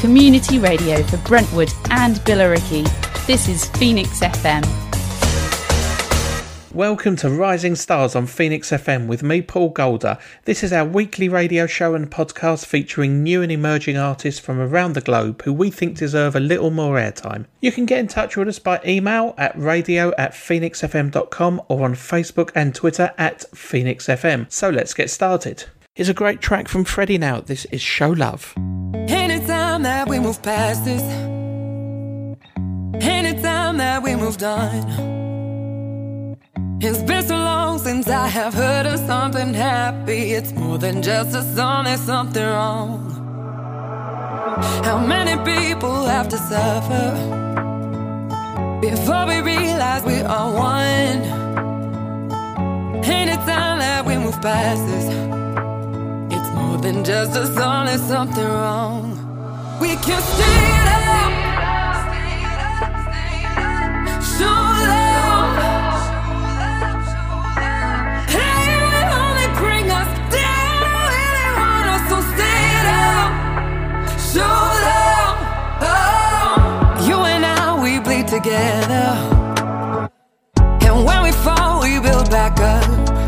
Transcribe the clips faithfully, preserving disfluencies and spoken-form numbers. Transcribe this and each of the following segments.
community radio for Brentwood and Billericay. This is Phoenix F M. Welcome to Rising Stars on Phoenix F M with me, Paul Golder. This is our weekly radio show and podcast featuring new and emerging artists from around the globe who we think deserve a little more airtime. You can get in touch with us by email at radio at phoenix f m dot com or on Facebook and Twitter at Phoenix F M. So let's get started. Here's a great track from Freddie now. This is Show Love. Anytime that we move past this, anytime that we moved on, it's been so long since I have heard of something happy. It's more than just a song, there's something wrong. How many people have to suffer before we realize we are one? Anytime that we move past this, it's more than just a song, there's something wrong. We can stay it up, show love. So long, oh. You and I, we bleed together, and when we fall, we build back up.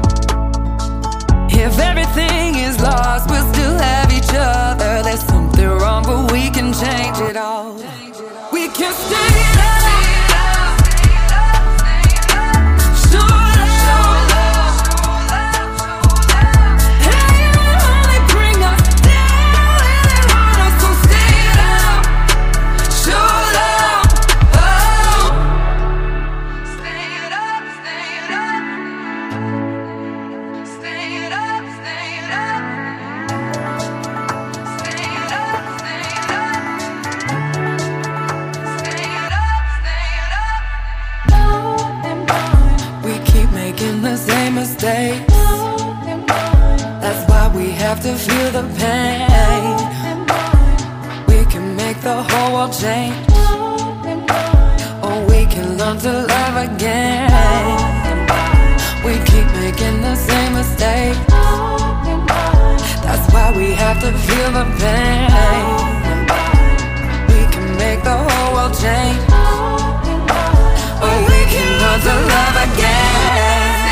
If everything is lost, we'll still have each other. There's something wrong, but we can change it all. We can stay it up. Mistakes. That's why we have to feel the pain. We can make the whole world change, or we can learn to love again. We keep making the same mistakes. That's why we have to feel the pain. We can make the whole world change, or we can learn to love again.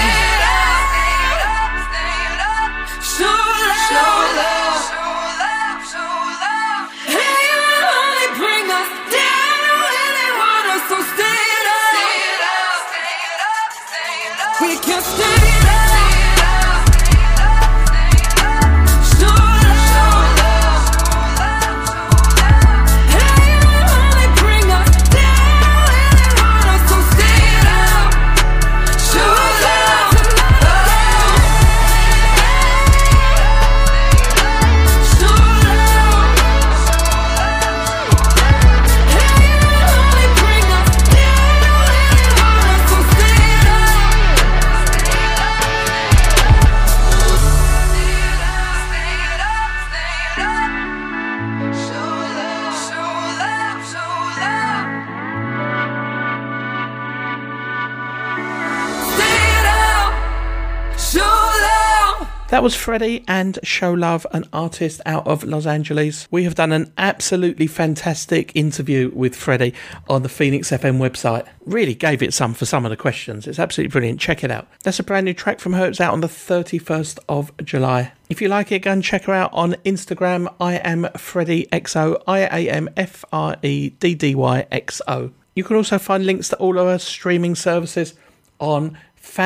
That was Freddie and Show Love, an artist out of Los Angeles. We have done an absolutely fantastic interview with Freddie on the Phoenix F M website. Really gave it some for some of the questions. It's absolutely brilliant. Check it out. That's a brand new track from her. It's out on the thirty-first of July. If you like it, go and check her out on Instagram. I am Freddie X O. I A M F R E D D Y X O. You can also find links to all of her streaming services on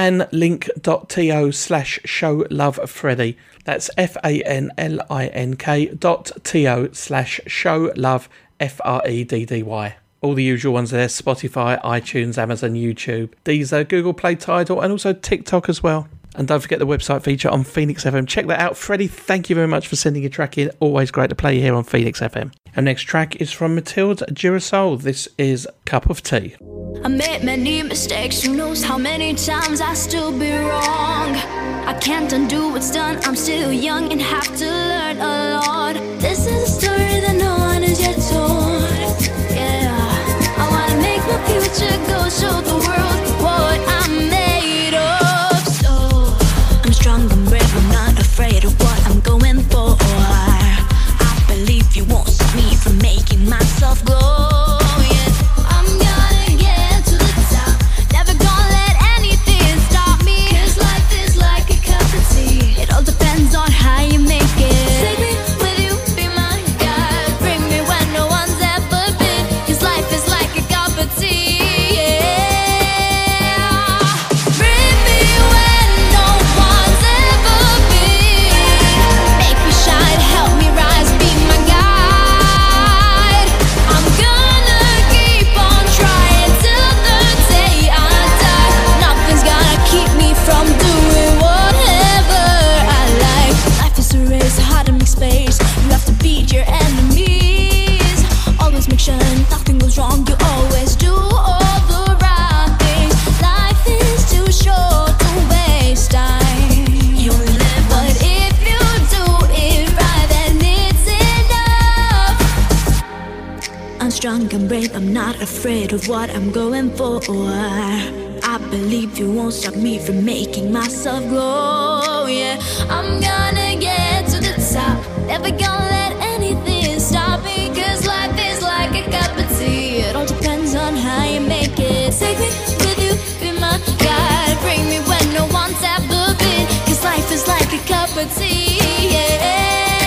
fanlink.to slash show love Freddie. That's F-A-N-L-I-N-K dot T-O slash show love F R E D D Y. All the usual ones there: Spotify, iTunes, Amazon, YouTube, Deezer, Google Play, Tidal, and also TikTok as well. And don't forget the website feature on Phoenix F M. Check that out. Freddie, thank you very much for sending your track in. Always great to play you here on Phoenix F M. Our next track is from Mathilde Girasol. This is Cup of Tea. I made many mistakes, who knows how many times I still be wrong. I can't undo what's done, I'm still young and have to learn a lot. This is a story that no one has yet told. Yeah, I wanna make my future go, show the world what I'm made of. So, I'm strong and brave, I'm not afraid of what I'm going for. I believe you won't stop me from making myself go. Yeah, I'm gonna get to the top. Never gonna let anything stop me. 'Cause life is like a cup of tea. It all depends on how you make it. Take me with you, be my guide. Bring me when no one's ever been. 'Cause life is like a cup of tea. Your enemies. Always make sure nothing goes wrong. You always do all the right things. Life is too short to waste time. You only live once. But if you do it right, then it's enough. I'm strong, I'm brave, I'm not afraid of what I'm going for. I believe you won't stop me from making myself grow. Yeah, I'm gonna get to the top. Never gonna let anything stop me. 'Cause life is like a cup of tea. It all depends on how you make it. Take me with you, be my guide. Bring me when no one's ever been. 'Cause life is like a cup of tea. Yeah.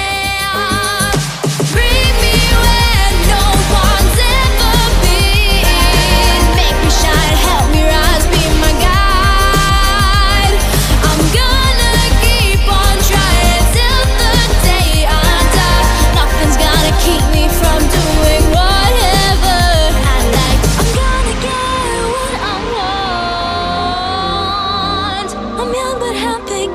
Bring me where no one's ever been. Make me shine, help me rise, be my guide. I'm gonna keep on trying till the day I die. Nothing's gonna keep me from doing whatever I like. I'm gonna get what I want. I'm young but have big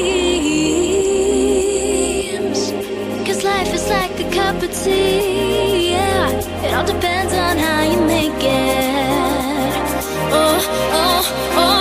dreams. 'Cause life is like a cup of tea. Yeah, it all depends on how you make it. Oh, oh, oh.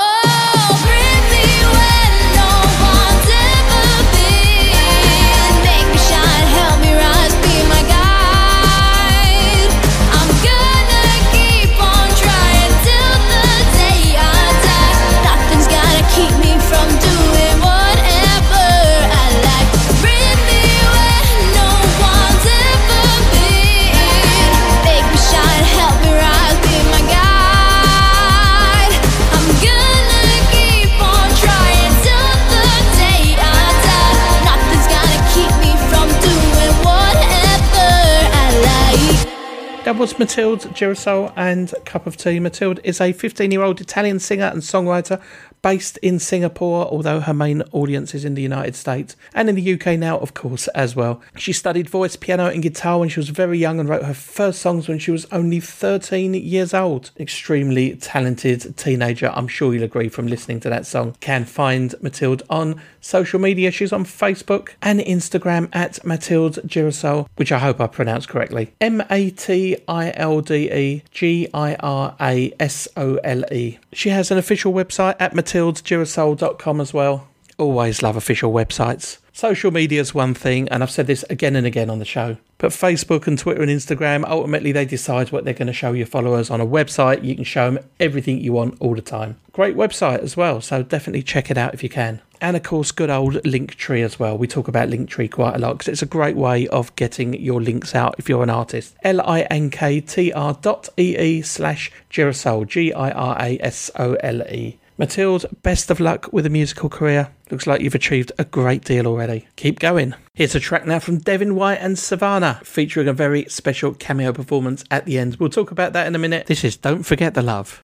That was Mathilde Girasole and Cup of Tea. Mathilde is a fifteen-year-old Italian singer and songwriter based in Singapore, although her main audience is in the United States and in the U K now, of course, as well. She studied voice, piano and guitar when she was very young and wrote her first songs when she was only thirteen years old. Extremely talented teenager, I'm sure you'll agree from listening to that song. Can find Mathilde on social media. She's on Facebook and Instagram at Mathilde Girasole, which I hope I pronounced correctly. M A T I L D E G I R A S O L E. She has an official website at mathilde girasole dot com as well. Always love official websites. Social media is one thing, and I've said this again and again on the show, but Facebook and Twitter and Instagram, ultimately they decide what they're going to show your followers. On a website, you can show them everything you want all the time. Great website as well, so definitely check it out if you can. And of course, good old Linktree as well. We talk about Linktree quite a lot because it's a great way of getting your links out if you're an artist. L-I-N-K-T-R dot E-E slash Girasole, G I R A S O L E. Mathilde, best of luck with a musical career. Looks like you've achieved a great deal already. Keep going. Here's a track now from Devin White and Savannah, featuring a very special cameo performance at the end. We'll talk about that in a minute. This is Don't Forget the Love.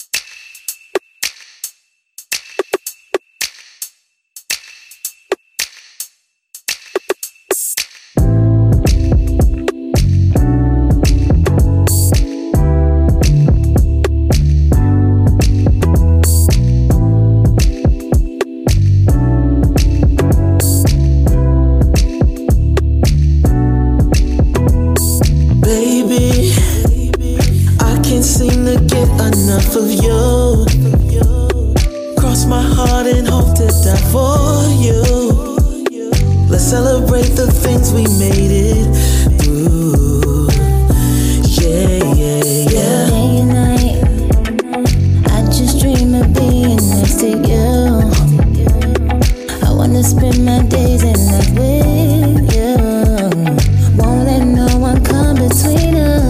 Enough of you. Cross my heart and hope to die for you. Let's celebrate the things we made it through. Yeah, yeah, yeah. Day and night, I just dream of being next to you. I wanna spend my days and nights with you. Won't let no one come between us.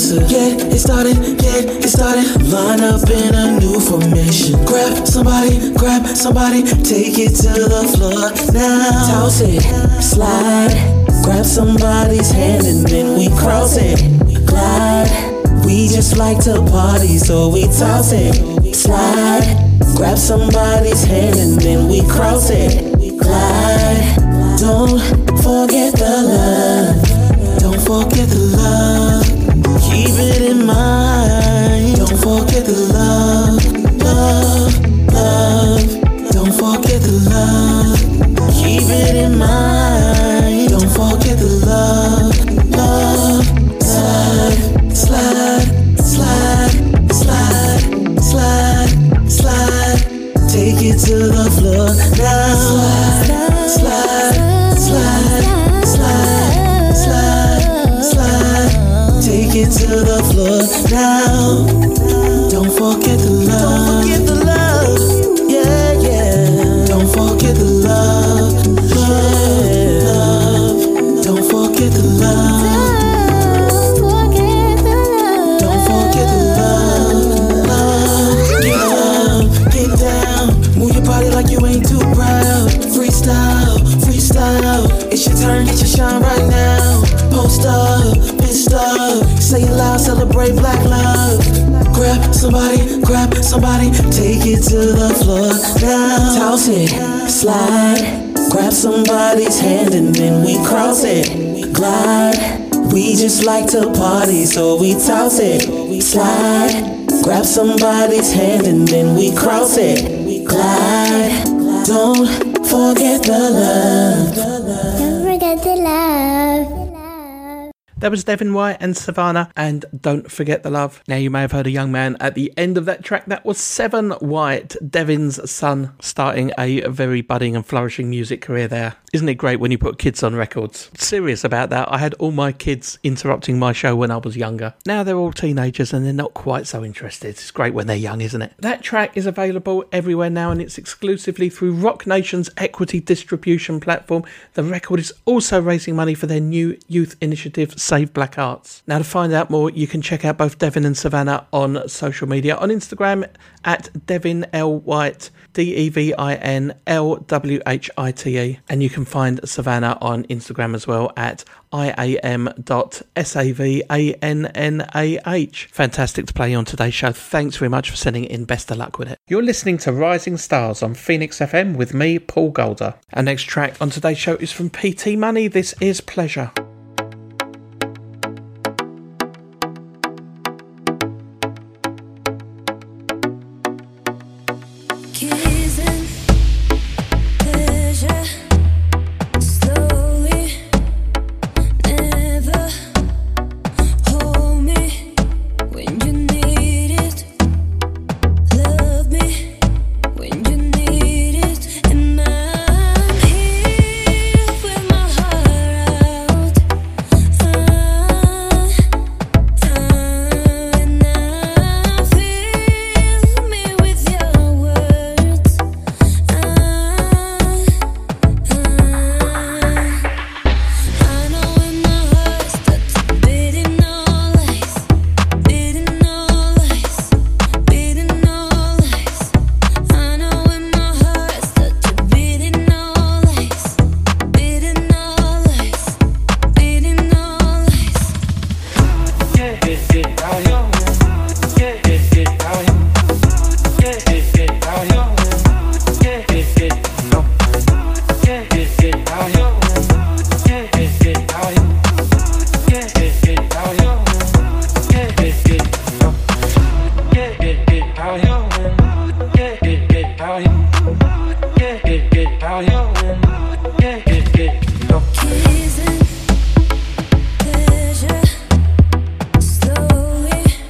closer. Get it started, get it started. Line up in a new formation. Grab somebody, grab somebody, take it to the floor now. Toss it, slide, grab somebody's hand and then we cross it. Glide, we just like to party, so we toss it, slide, grab somebody's hand and then we cross it. Glide, don't forget the love, don't forget the love, keep it in mind. Don't forget the love, love, love, don't forget the love, keep it in mind. Don't forget the love, love, slide, slide, slide, slide, slide, slide, take it to the floor now. Slide, slide, slide, slide, slide, take it to the floor now. Don't forget the love, don't forget the love, yeah, yeah. Don't forget the love, love, love. Don't forget the love, don't forget the love, love. Get up, get down, move your body like you ain't too proud. Freestyle, freestyle, it's your turn, get your shine right now. Post up, pissed up, say it loud, celebrate black love. Grab somebody, grab somebody, take it to the floor now. Toss it, slide, grab somebody's hand and then we cross it. Glide, we just like to party, so we toss it. Slide, grab somebody's hand and then we cross it. Glide, don't forget the love. Don't forget the love. That was Devin White and Savannah, and Don't Forget the Love. Now, you may have heard a young man at the end of that track. That was Seven White, Devin's son, starting a very budding and flourishing music career there. Isn't it great when you put kids on records? Serious about that. I had all my kids interrupting my show when I was younger. Now they're all teenagers and they're not quite so interested. It's great when they're young, isn't it? That track is available everywhere now, and it's exclusively through Rock Nation's equity distribution platform. The record is also raising money for their new youth initiative, Save Black Arts. Now, to find out more, you can check out both Devin and Savannah on social media. On Instagram at Devin L White, D E V I N L W H I T E. And you can find Savannah on Instagram as well at I A M dot S A V A N N A H. Fantastic to play on today's show. Thanks very much for sending it in. Best of luck with it. You're listening to Rising Stars on Phoenix F M with me, Paul Golder. Our next track on today's show is from P T Money. This is Pleasure. Slowly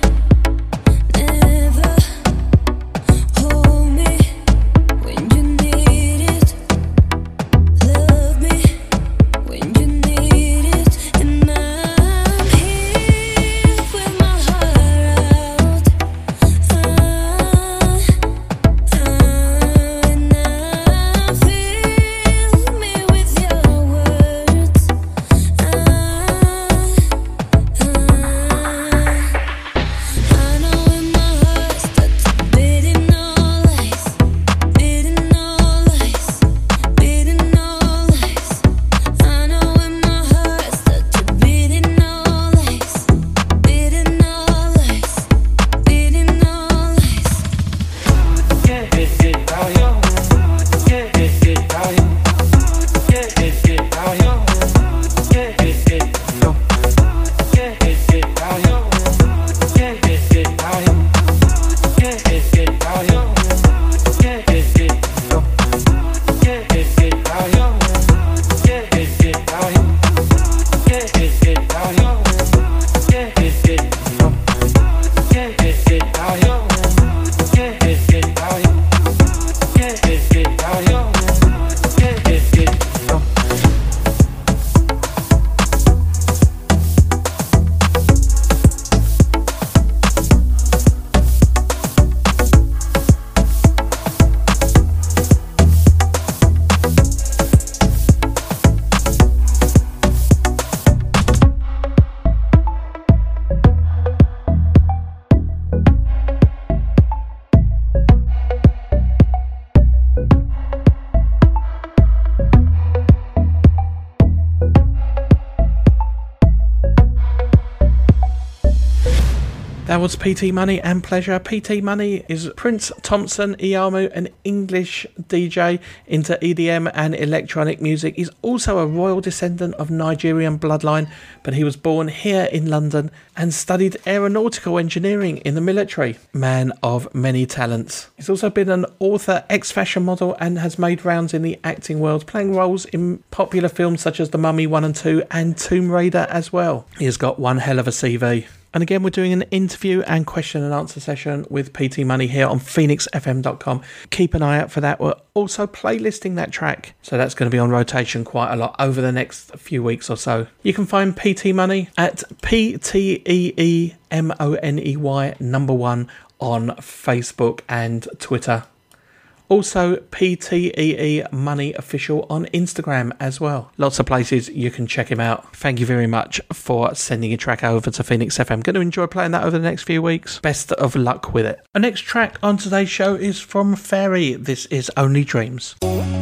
That was P T Money and Pleasure. P T Money is Prince Thompson Iyamu, an English D J into E D M and electronic music. He's also a royal descendant of Nigerian bloodline, but he was born here in London and studied aeronautical engineering in the military. Man of many talents. He's also been an author, ex-fashion model, and has made rounds in the acting world, playing roles in popular films such as The Mummy one and two and Tomb Raider as well. He has got one hell of a C V. And again, we're doing an interview and question and answer session with P T Money here on phoenix f m dot com. Keep an eye out for that. We're also playlisting that track, so that's going to be on rotation quite a lot over the next few weeks or so. You can find P T Money at P T E E M O N E Y number one on Facebook and Twitter. Also, P T E E Money Official on Instagram as well. Lots of places you can check him out. Thank you very much for sending your track over to Phoenix F M. Going to enjoy playing that over the next few weeks. Best of luck with it. Our next track on today's show is from Fairy. This is Only Dreams.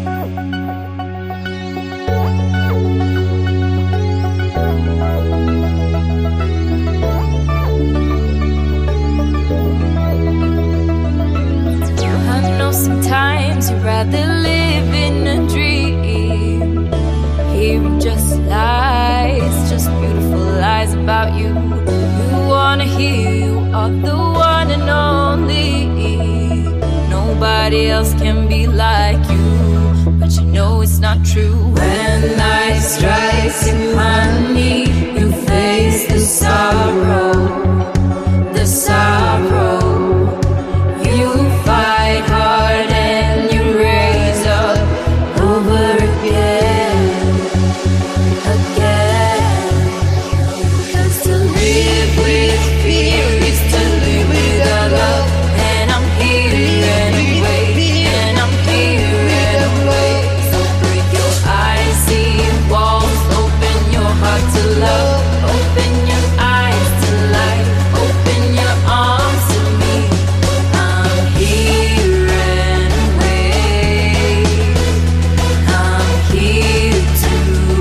Sometimes you'd rather live in a dream, hearing just lies, just beautiful lies about you. You wanna hear you are the one and only. Nobody else can be like you, but you know it's not true. When life strikes you, honey, you face the sorrow, the sorrow. You fight hard and you raise up over again, again. 'Cause to live with fear is to live without love. And I'm here anyway, and I'm here anyway. So break your eyes, see walls, open your heart to love. Open your eyes to light, open your arms to me. I'm here anyway. I'm here to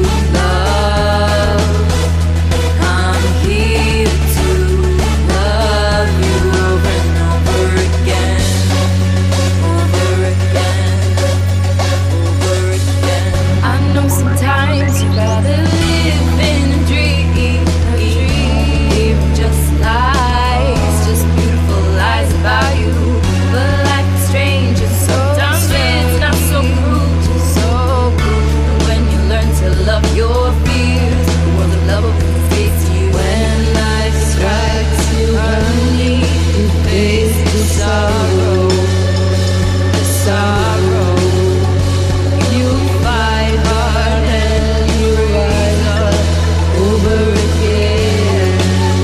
love. I'm here to love you over and over again, over again, over again. I know sometimes you'd rather live in a dream, a dream, just lies, just beautiful lies about you. But life is strange and sometimes it's not so cruel, just so cruel. When you learn to love your fears, the world of love will face you. When life strikes you, honey, you face the sorrow, the sorrow. You fight hard and you rise up over again,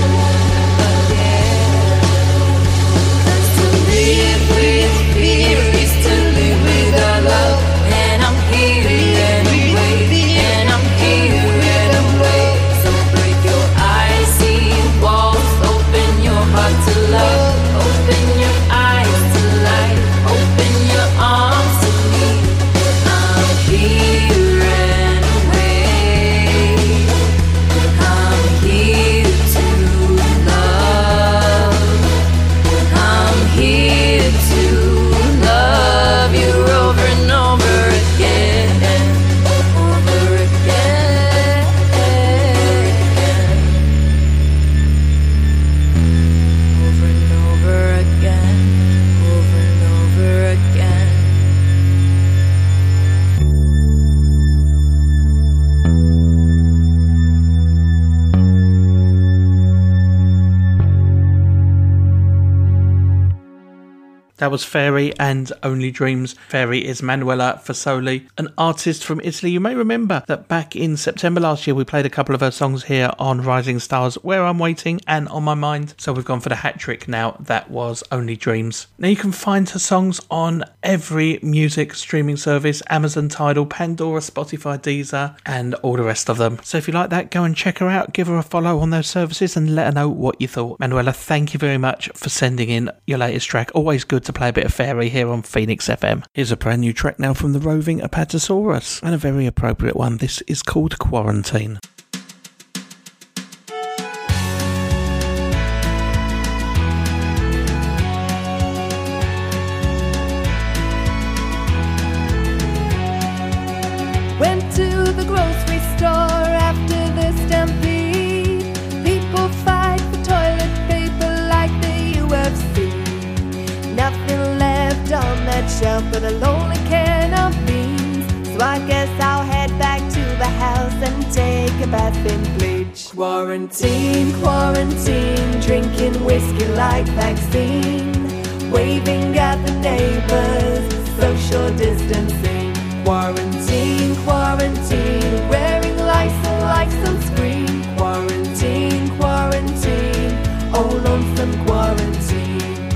again. 'Cause to live with fear is to live without love. And I'm here anyway, and I'm here anyway. So break your eyes, see walls, open your heart to love. Open your eyes to light, open your arms to me. I'm here anyway. I'm here to love. I'm here to love you over and over again, over again, over and over again, over and over again. That was Fairy and Only Dreams. Fairy is Manuela Fasoli, an artist from Italy. You may remember that back in September last year we played a couple of her songs here on Rising Stars, Where I'm Waiting and On My Mind. So we've gone for the hat trick now. That was Only Dreams. Now you can find her songs on every music streaming service, Amazon, Tidal, Pandora, Spotify, Deezer and all the rest of them. So if you like that, go and check her out, give her a follow on those services and let her know what you thought. Manuela, thank you very much for sending in your latest track. Always good to play a bit of Fairy here on Phoenix F M. Here's a brand new track now from the roving Apatosaurus, and a very appropriate one. This is called Quarantine. Quarantine, quarantine, drinking whiskey like vaccine, waving at the neighbors, social distancing. Quarantine, quarantine, wearing Lysol like sunscreen. Quarantine, quarantine, oh lonesome quarantine.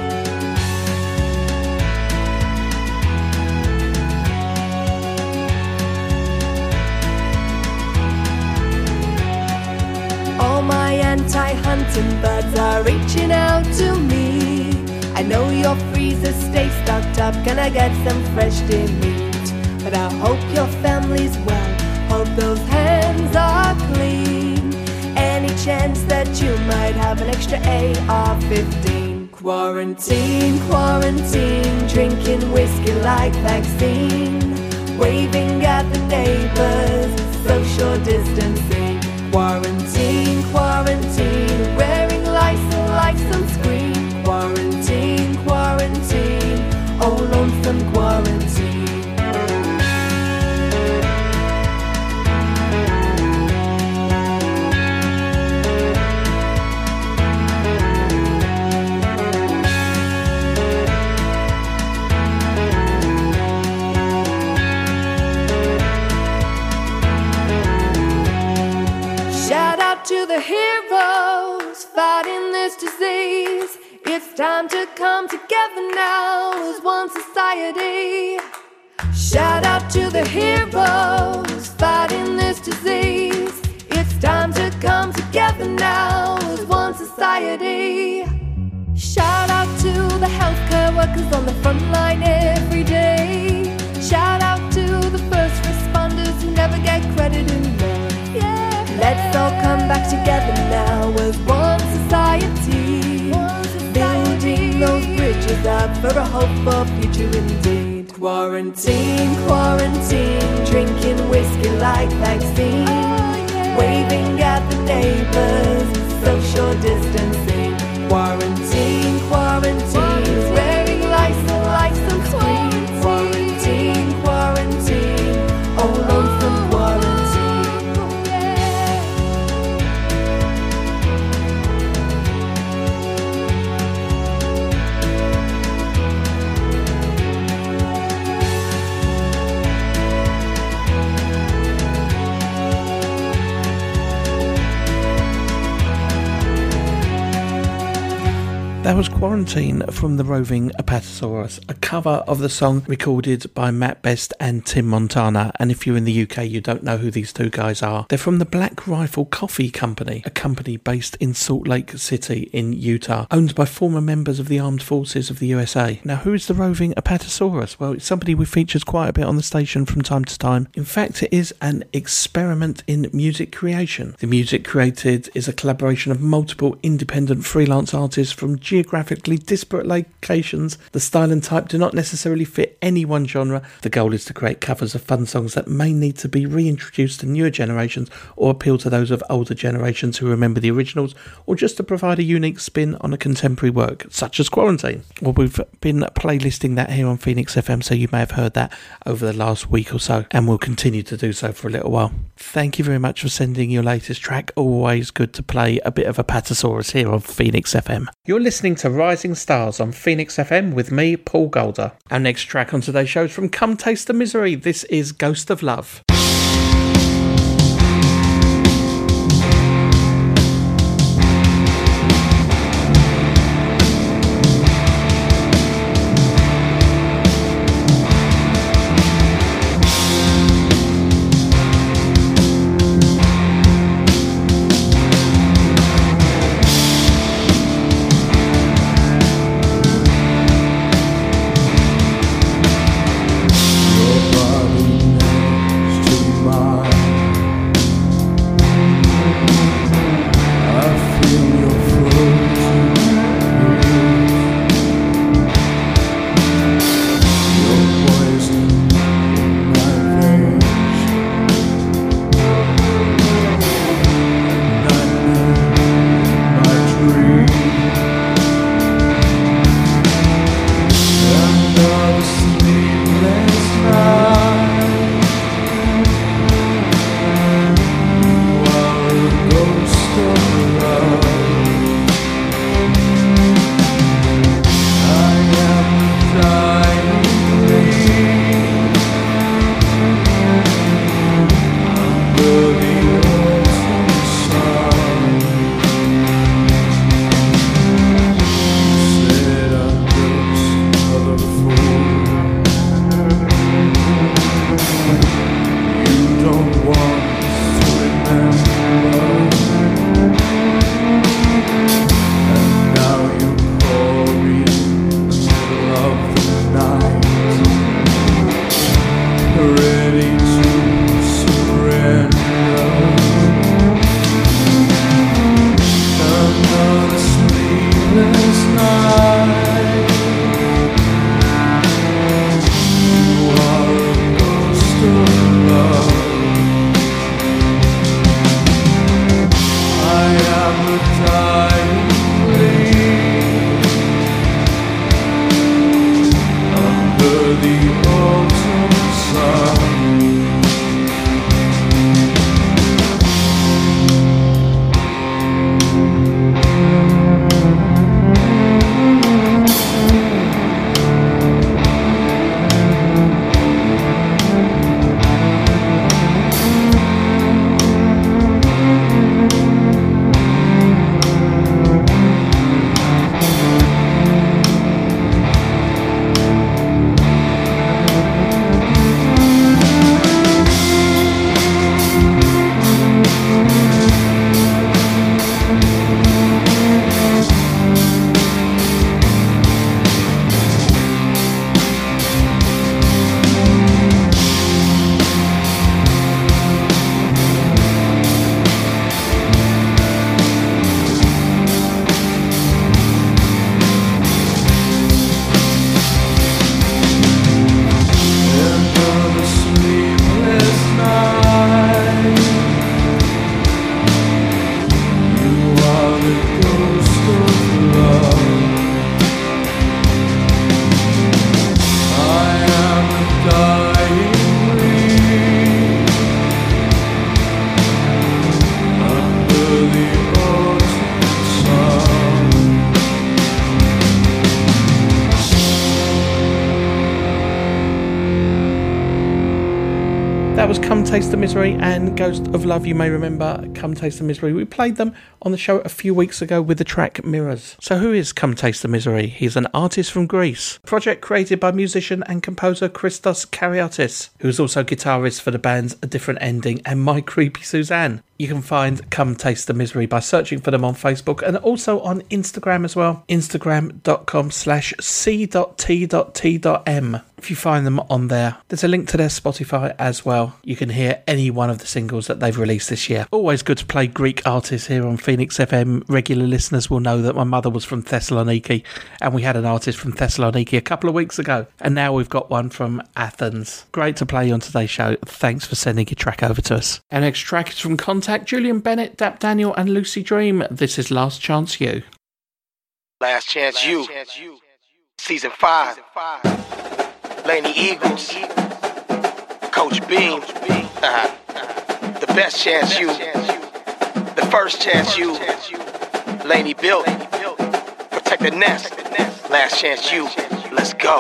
All my anti-hunting buds are reaching out to me. I know your freezer stays stocked up, can I get some fresh deer meat? But I hope your family's well, hope those hands are clean. Any chance that you might have an extra A R fifteen? Quarantine, quarantine, drinking whiskey like vaccine, waving at the neighbors, social distancing. Quarantine, quarantine, wearing Lysol like sunscreen. Quarantine, quarantine, oh lonesome quarantine. To the heroes fighting this disease, it's time to come together now as one society. Shout out to the heroes fighting this disease, it's time to come together now as one society. Shout out to the healthcare workers on the front line every day. Shout out to the first responders who never get credit enough. Let's all come back together now as one society, building those bridges up for a hopeful future indeed. Quarantine, quarantine, drinking whiskey like vaccine, waving at the neighbors, social distancing. Quarantine, quarantine, wearing Lysol like sunscreen. Quarantine, quarantine, oh lonesome quarantine. That was Quarantine from the Roving Apatosaurus, a cover of the song recorded by Matt Best and Tim Montana. And if you're in the U K, you don't know who these two guys are. They're from the Black Rifle Coffee Company, a company based in Salt Lake City in Utah, owned by former members of the Armed Forces of the U S A. Now, who is the Roving Apatosaurus? Well, it's somebody we features quite a bit on the station from time to time. In fact, it is an experiment in music creation. The music created is a collaboration of multiple independent freelance artists from geographically disparate locations. The style and type do not necessarily fit any one genre. The goal is to create covers of fun songs that may need to be reintroduced to newer generations or appeal to those of older generations who remember the originals, or just to provide a unique spin on a contemporary work, such as Quarantine. Well, we've been playlisting that here on Phoenix F M, so you may have heard that over the last week or so, and we'll continue to do so for a little while. Thank you very much for sending your latest track. Always good to play a bit of Apatosaurus here on Phoenix F M. You're listening to Rising Stars on Phoenix F M with me, Paul Golder. Our next track on today's show is from Come Taste the Misery. This is Ghost of Love. Your body knows That was Come Taste the Misery and Ghost of Love. You may remember Come Taste the Misery. We played them on the show a few weeks ago with the track Mirrors. So who is Come Taste the Misery? He's an artist from Greece. A project created by musician and composer Christos Kariotis, who is also guitarist for the bands A Different Ending and My Creepy Suzanne. You can find Come Taste the Misery by searching for them on Facebook and also on Instagram as well. Instagram.com slash c.t.t.m. If you find them on there, there's a link to their Spotify as well. You can hear any one of the singles that they've released this year. Always good to play Greek artists here on Phoenix F M. Regular listeners will know that my mother was from Thessaloniki and we had an artist from Thessaloniki a couple of weeks ago. And now we've got one from Athens. Great to play on today's show. Thanks for sending your track over to us. Our next track is from Contact, Julian Bennett, Dap Daniel and Lucy Dream. This is Last Chance You. Last Chance You. Season five. Laney Eagles, Coach Beam, uh-huh. The best chance you, the first chance you, Laney built, protect the nest, last chance you, let's go.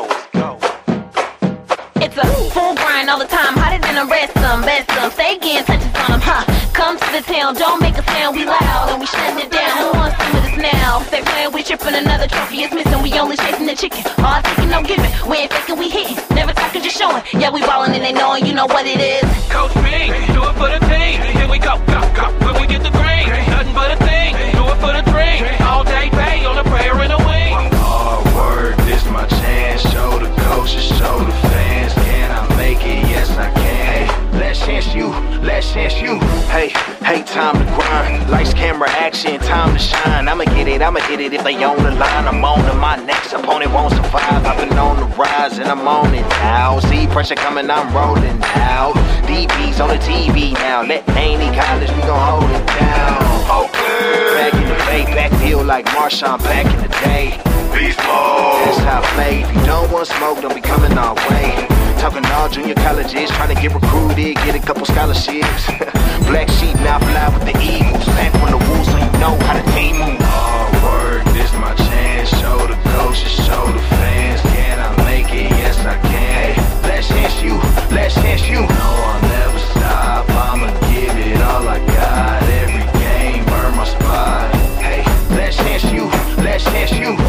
It's a full grind all the time, hotter than a rest them, best them, stay getting touches on them, huh? Come to the town, don't make a sound, we loud, and we shutting it down, who wants some of this now? If they playing, we tripping, another trophy is missing, we only chasing the chicken, all taking, no giving, we ain't faking, we hitting, never talking, just showing, yeah, we ballin' and they knowing, you know what it is. Coach B, do it for the team, here we go, go, go, when we get the green, nothing but a thing, do it for the dream, all day pay on a prayer and a wing. Hard work, this my chance, show the coaches, show the fans, can I make it? Yes I can. Last chance you, last chance you. Hey, hey, time to grind. Lights, camera, action, time to shine. I'ma get it, I'ma hit it if they on the line. I'm on to my next opponent, won't survive. I've been on the rise and I'm on it now. See pressure coming, I'm rolling now. D B's on the T V now. Let Laney College, we gon' hold it down. Okay. Back in the bay, backfield like Marshawn back in the day. Beast mode. That's how I play. If you don't want smoke, don't be coming our way. Talking all junior colleges, trying to get recruited, get a couple scholarships. Black sheep now fly with the Eagles. Back from the Wolves, so you know how the team moves. Hard work, this my chance. Show the coaches, show the fans. Can I make it? Yes I can. Last chance you, last chance you. No, I'll never stop. I'ma give it all I got. Every game, burn my spot. Hey, last chance you, last chance you.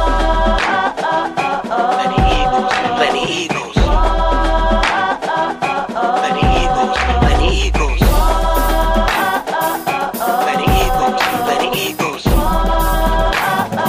Laney Eagles, Laney Eagles. Laney Eagles, Laney Eagles. Laney Eagles, Laney Eagles.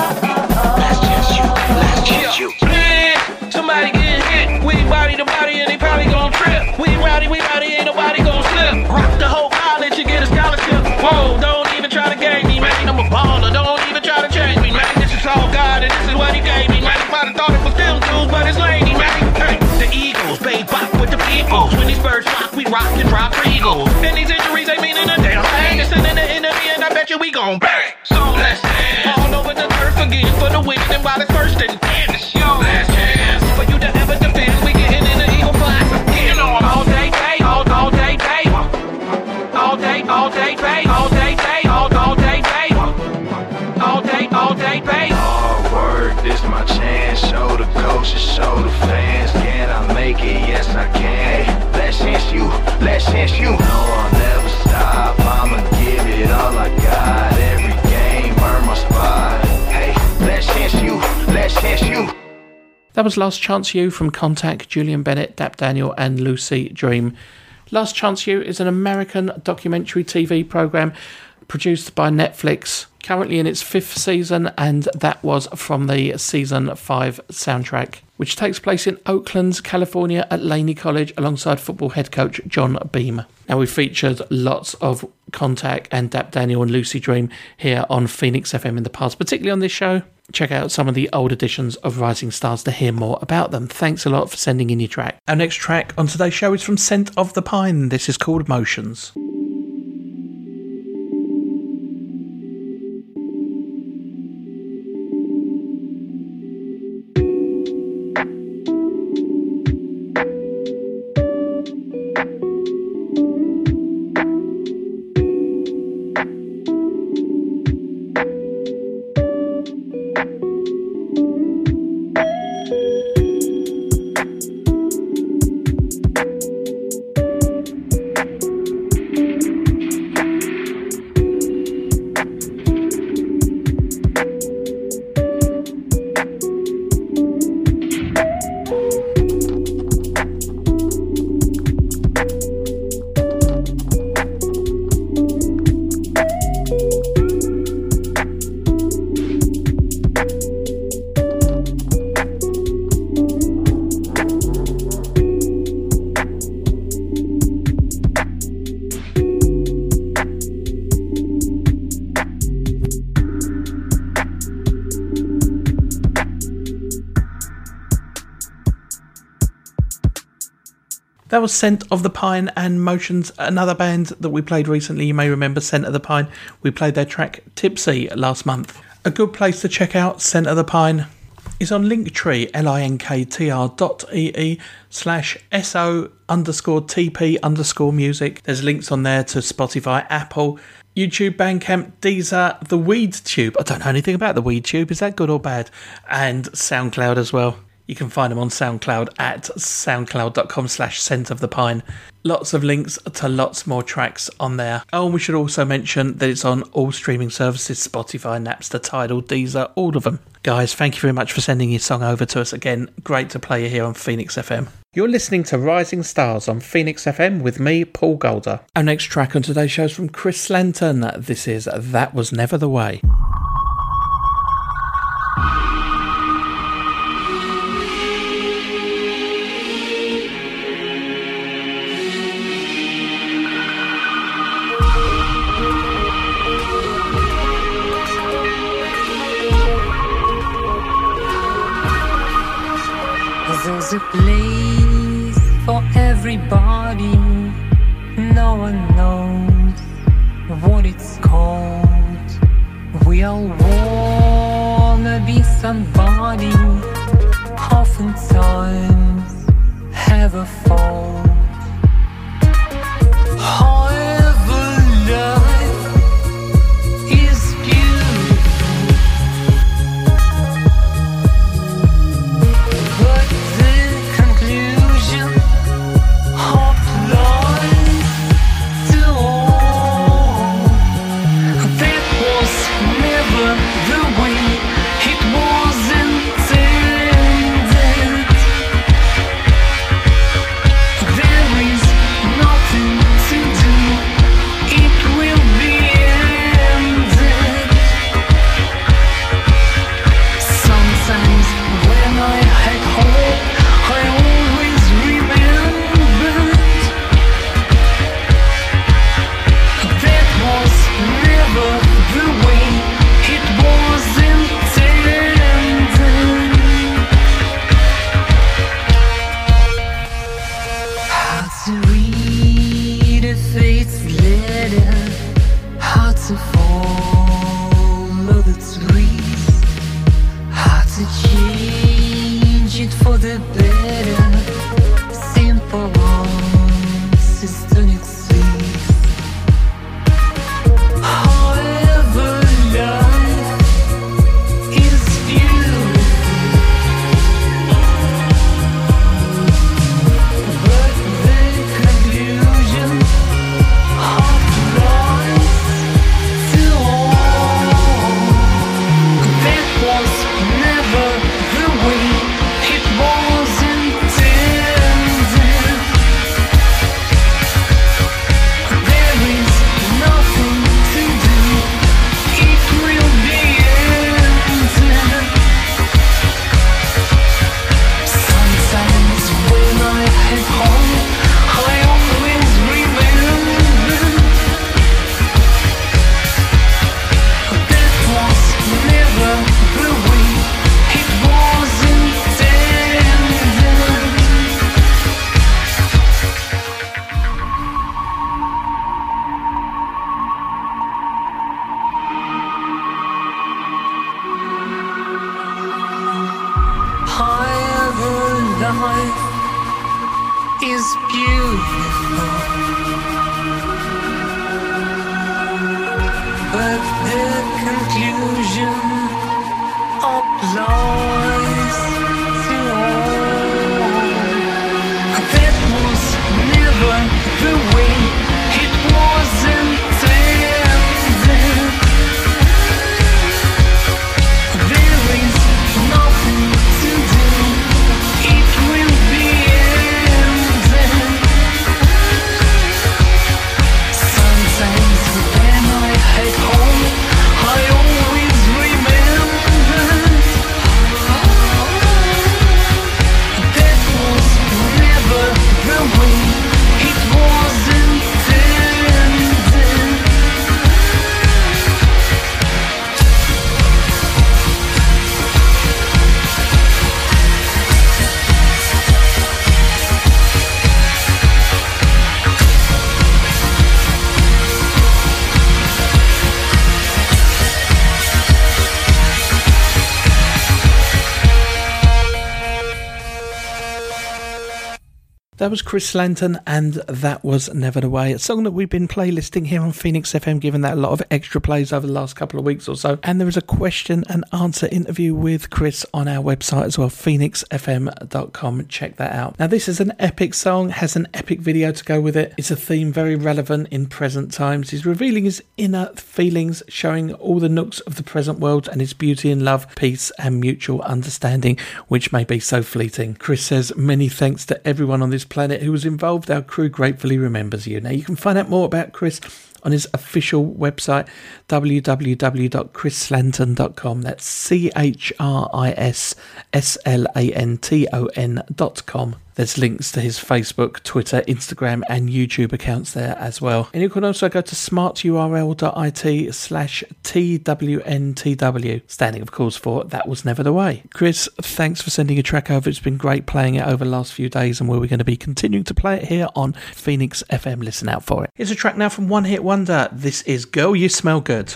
you, we gon' bang. So let's dance. All over the turf again for the winning while it's first and finish. Yo, last chance for you to ever defend. We getting in the Eagle Flies again. You know I'm all day, day, all, all day, day. All day, all day, day, all day, day, all, all day, day. All day, all day, day. Hard work, this my chance. Show the coaches, show the fans. Can I make it? Yes, I can. Hey, let's chance you, let's chance you. No, I'll never stop. I'ma give it all I got. Every game, earn my spot. Hey, let's chance you, let's chance you. That was Last Chance You from Contact, Julian Bennett, Dap Daniel and Lucy Dream. Last Chance You is an American documentary T V programme produced by Netflix, currently in its fifth season, and that was from the season five soundtrack, which takes place in Oakland, California at Laney College alongside football head coach John Beam. Now, we've featured lots of Contact and Dap Daniel and Lucy Dream here on Phoenix F M in the past, particularly on this show. Check out some of the old editions of Rising Stars to hear more about them. Thanks a lot for sending in your track. Our next track on today's show is from Scent of the Pine. This is called Motions. That was Scent of the Pine and Motions, another band that we played recently. You may remember Scent of the Pine. We played their track Tipsy last month. A good place to check out Scent of the Pine is on Linktree, L-I-N-K-T-R dot E-E slash S-O underscore T-P underscore music. There's links on there to Spotify, Apple, YouTube, Bandcamp, Deezer, the Weed Tube. I don't know anything about the Weed Tube. Is that good or bad? And SoundCloud as well. You can find them on SoundCloud at soundcloud.com slash scent of the pine. Lots of links to lots more tracks on there. Oh, and we should also mention that it's on all streaming services, Spotify, Napster, Tidal, Deezer, all of them. Guys, thank you very much for sending your song over to us again. Great to play you here on Phoenix F M. You're listening to Rising Stars on Phoenix F M with me, Paul Golder. Our next track on today's show is from Chris Slanton. This is That Was Never the Way. There's a place for everybody. No one knows what it's called. We all wanna be somebody. Oftentimes have a fault. However, life is beautiful, but the conclusion applies to all. That was never the way it was intended. That to change it for the better. Simple ones don't exist. However, life is beautiful, but the conclusion of life to all that was never the way it was intended. There is nothing to do, it will be ended. Sometimes when I head home, I always remember that was never the way it was intended. However, life is beautiful, but the conclusion applies to all. That was never the way it was intended. There is nothing to do, it will be ended. Sometimes when I head home, I always remember that was never the way it was intended. That was Chris Lanton, and that was Never the Way, a song that we've been playlisting here on Phoenix F M, giving that a lot of extra plays over the last couple of weeks or so. And there is a question and answer interview with Chris on our website as well, phoenix f m dot com. Check that out. Now, this is an epic song, has an epic video to go with it. It's a theme very relevant in present times. He's revealing his inner feelings, showing all the nooks of the present world and its beauty in love, peace and mutual understanding, which may be so fleeting. Chris says, many thanks to everyone on this planet who was involved. Our crew gratefully remembers you. Now, you can find out more about Chris on his official website, w w w dot chris lanton dot com. That's C H R I S S L A N T O N dot com. There's links to his Facebook, Twitter, Instagram and YouTube accounts there as well. And you can also go to smarturl.it slash TWNTW, standing of course for That Was Never the Way. Chris, thanks for sending a track over. It's been great playing it over the last few days, and we're going to be continuing to play it here on Phoenix F M. Listen out for it. Here's a track now from One Hit Wonder. This is Girl You Smell Good.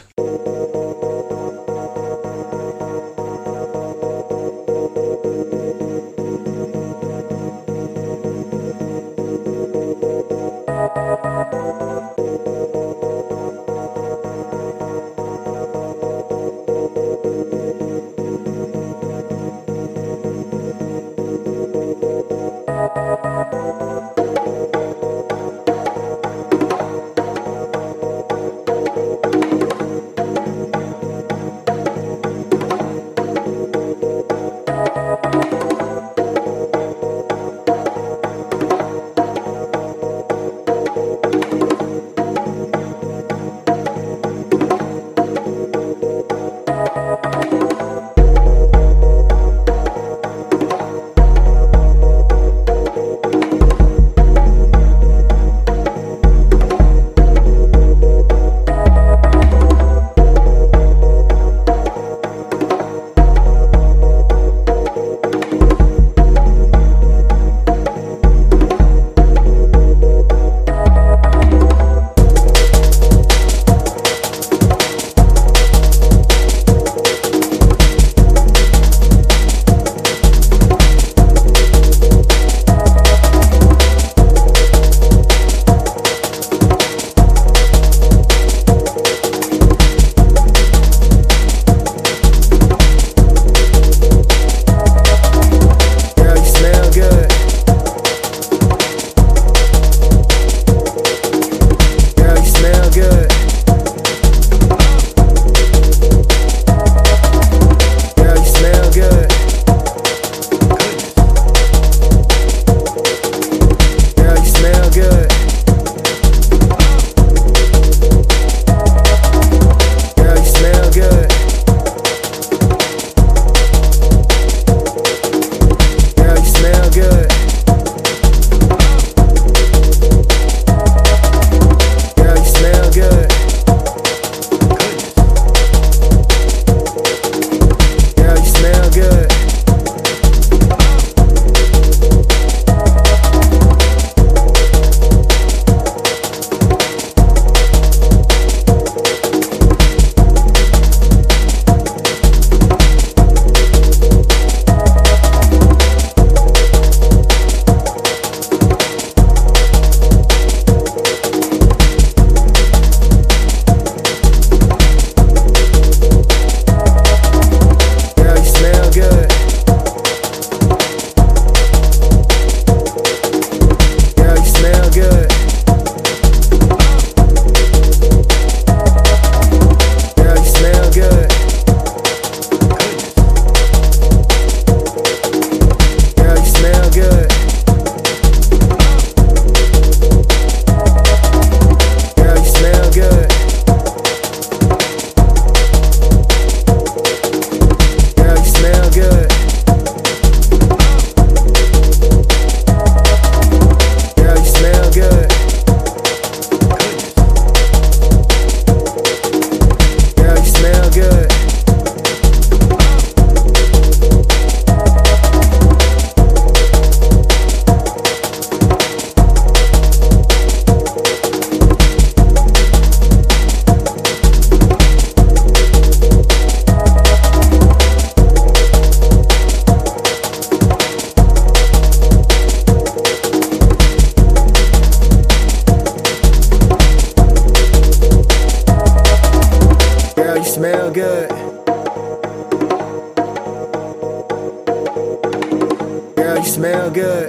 smell good.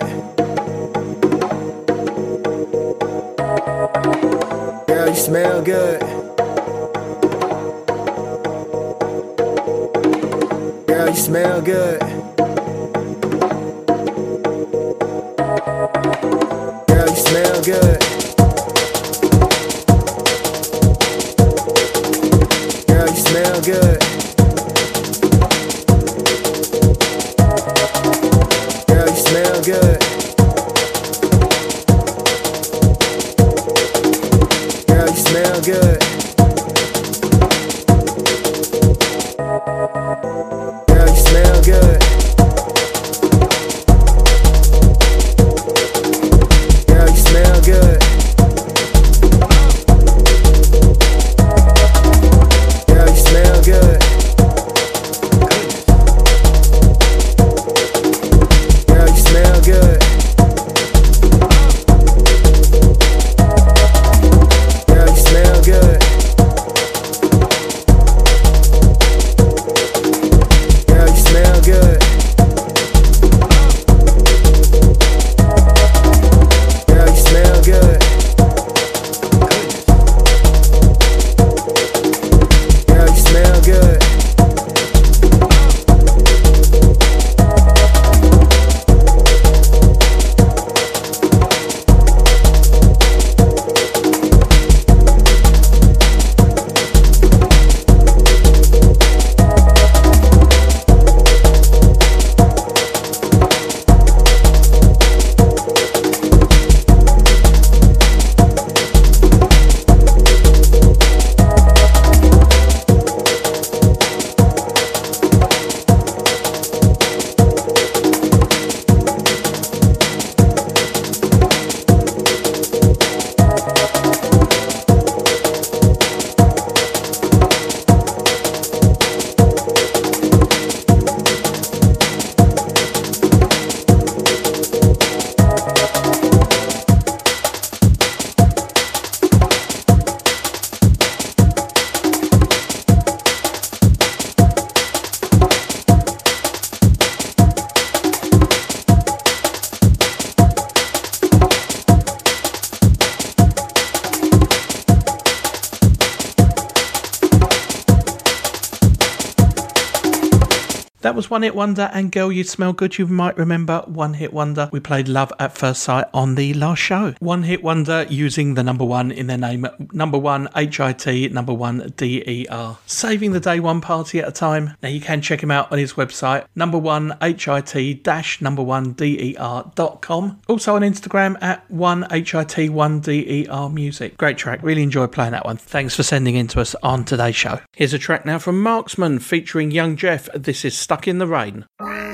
Girl, you smell good. Girl, you smell good. Girl, you smell good. Girl, you smell good. Girl, you smell good. Girl, you smell good. Girl, you smell good. Girl, you smell good. Girl, you smell good. Girl, you smell good. Girl, you smell good. Girl, you smell good. Girl, you smell good. Girl, you smell good. That was One Hit Wonder and Girl You Smell Good. You might remember One Hit Wonder. We played Love at First Sight on the last show. One Hit Wonder using the number one in their name. Number one H I T, number one D E R. Saving the day one party at a time. Now you can check him out on his website. Number one H I T dash number one D E R dot com. Also on Instagram at one H I T one D E R music. Great track. Really enjoyed playing that one. Thanks for sending in to us on today's show. Here's a track now from Marksman featuring Young Jeff. This is Stuck in the Rain.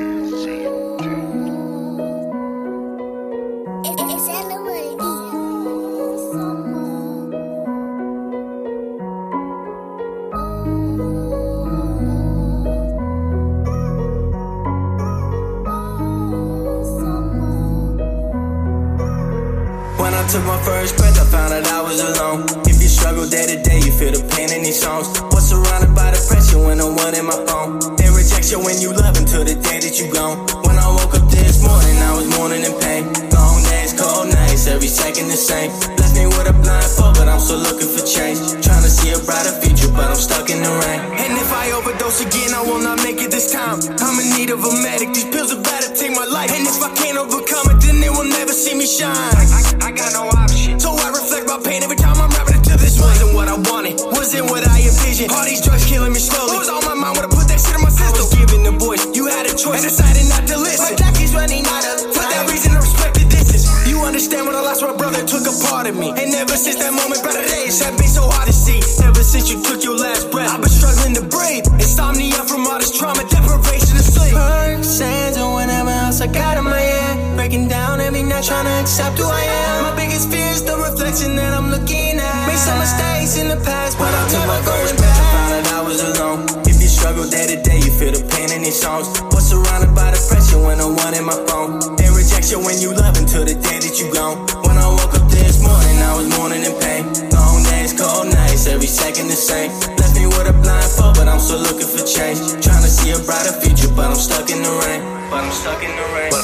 When I took my first breath, I found that I was alone. If you struggle day to day, you feel the pain in these songs. Was surrounded by depression when no one in my phone. They reject you when you love until the day that you gone. When I woke up this morning, I was mourning in pain. Long days, cold nights, every second the same. Left me with a blindfold, but I'm still looking for change. Trying to see a brighter future, but I'm stuck in the rain. And if I overdose again, I will not make it this time. I'm in need of a medic, these pills are about to take my life. And if I can't overcome it, then they will never see me shine. I, I, I got no option, so I reflect my pain every time I'm rapping into this. Wasn't what I wanted, wasn't what I envisioned. All these drugs killing me slowly. What was on my mind when I put that shit in my system? I was given a voice, you had a choice, and decided not to listen. My clock is running out of time. For that reason, I respect the distance. You understand when I lost my brother, took a part of me. And ever since that moment, better days have been so hard to see. Ever since you took your last breath, I've been struggling to breathe. Insomnia from all this trauma, deprivation of sleep. Hurt, sands, and whatever else I got in my head. Breaking down every night, trying to accept who I am. My biggest fear is the reflection that I'm looking at. Made some mistakes in the past, but I'm never going back. I found that I was alone. If you struggle day to day, you feel the pain in these songs. Was surrounded by depression when no one in my phone. They reject you when you love until the day that you gone. When I woke up this morning, I was mourning in pain. Long days, cold nights, every second the same. Left me with a blindfold, but I'm still looking for change. Trying to see a brighter future, but I'm stuck in the rain. But I'm stuck in the rain. But, but I'm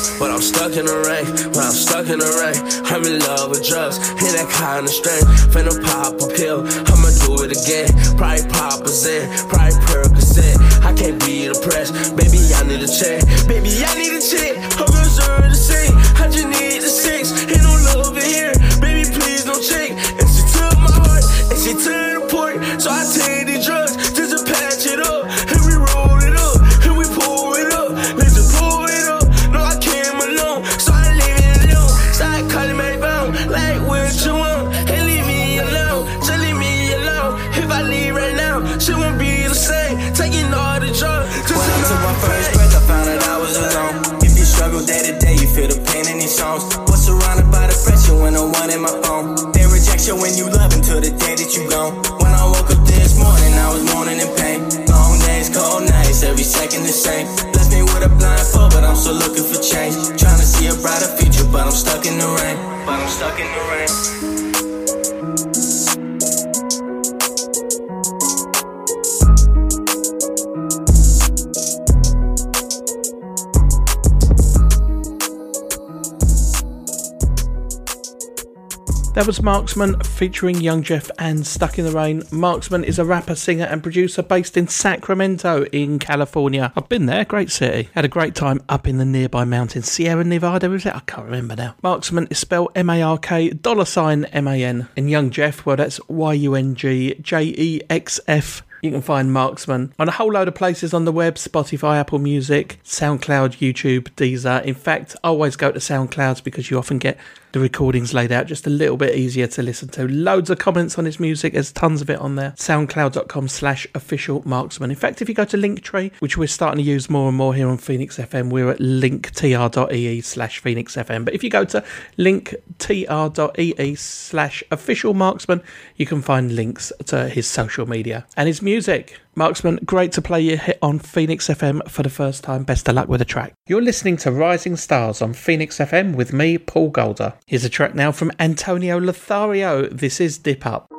stuck in the rain, when I'm stuck in the rain. I'm in love with drugs, hit that kind of strength. Finna pop a pill, I'ma do it again. Probably pop a Zen, probably Percocet. I can't be depressed, baby, I need a check. Baby, I need a check, her girls are the same. I just need the six, ain't no love in here. Baby, please don't check. And she took my heart, and she turned the port. So I take these drugs, just to patch it up. And we roll it up, and we pull it up. Let's just pull it up. No, I came alone, so I leave it alone. Start calling my phone, like what you want. And leave me alone, just leave me alone. If I leave right now, she won't be the same. Taking all the drugs, just when I took my first breath, I found that I was alone. If you struggle day to day, you feel the pain in these songs. Was surrounded by the pressure when no one in my phone. They reject you when you love until the day that you gone. When I woke up this morning, I was mourning in pain. Long days, cold nights, every second the same. Left me with a blindfold, but I'm still looking for change. Trying to see a brighter future, but I'm stuck in the rain. But I'm stuck in the rain. That was Marksman featuring Young Jeff and Stuck in the Rain. Marksman is a rapper, singer and producer based in Sacramento in California. I've been there, great city. Had a great time up in the nearby mountains. Sierra Nevada, was it? I can't remember now. Marksman is spelled M A R K dollar sign M A N. And Young Jeff, well that's Y U N G J E X F. You can find Marksman on a whole load of places on the web: Spotify, Apple Music, SoundCloud, YouTube, Deezer. In fact, I always go to SoundClouds because you often get the recordings laid out just a little bit easier to listen to. Loads of comments on his music, there's tons of it on there. soundcloud.com slash official Marksman. In fact, if you go to Linktree, which we're starting to use more and more here on Phoenix F M, we're at linktr.ee slash Phoenix FM. But if you go to linktr.ee slash official Marksman, you can find links to his social media and his music. Marksman, great to play your hit on Phoenix F M for the first time. Best of luck with the track. You're listening to Rising Stars on Phoenix F M with me, Paul Golder. Here's a track now from Antonio Lothario. This is Dip Up.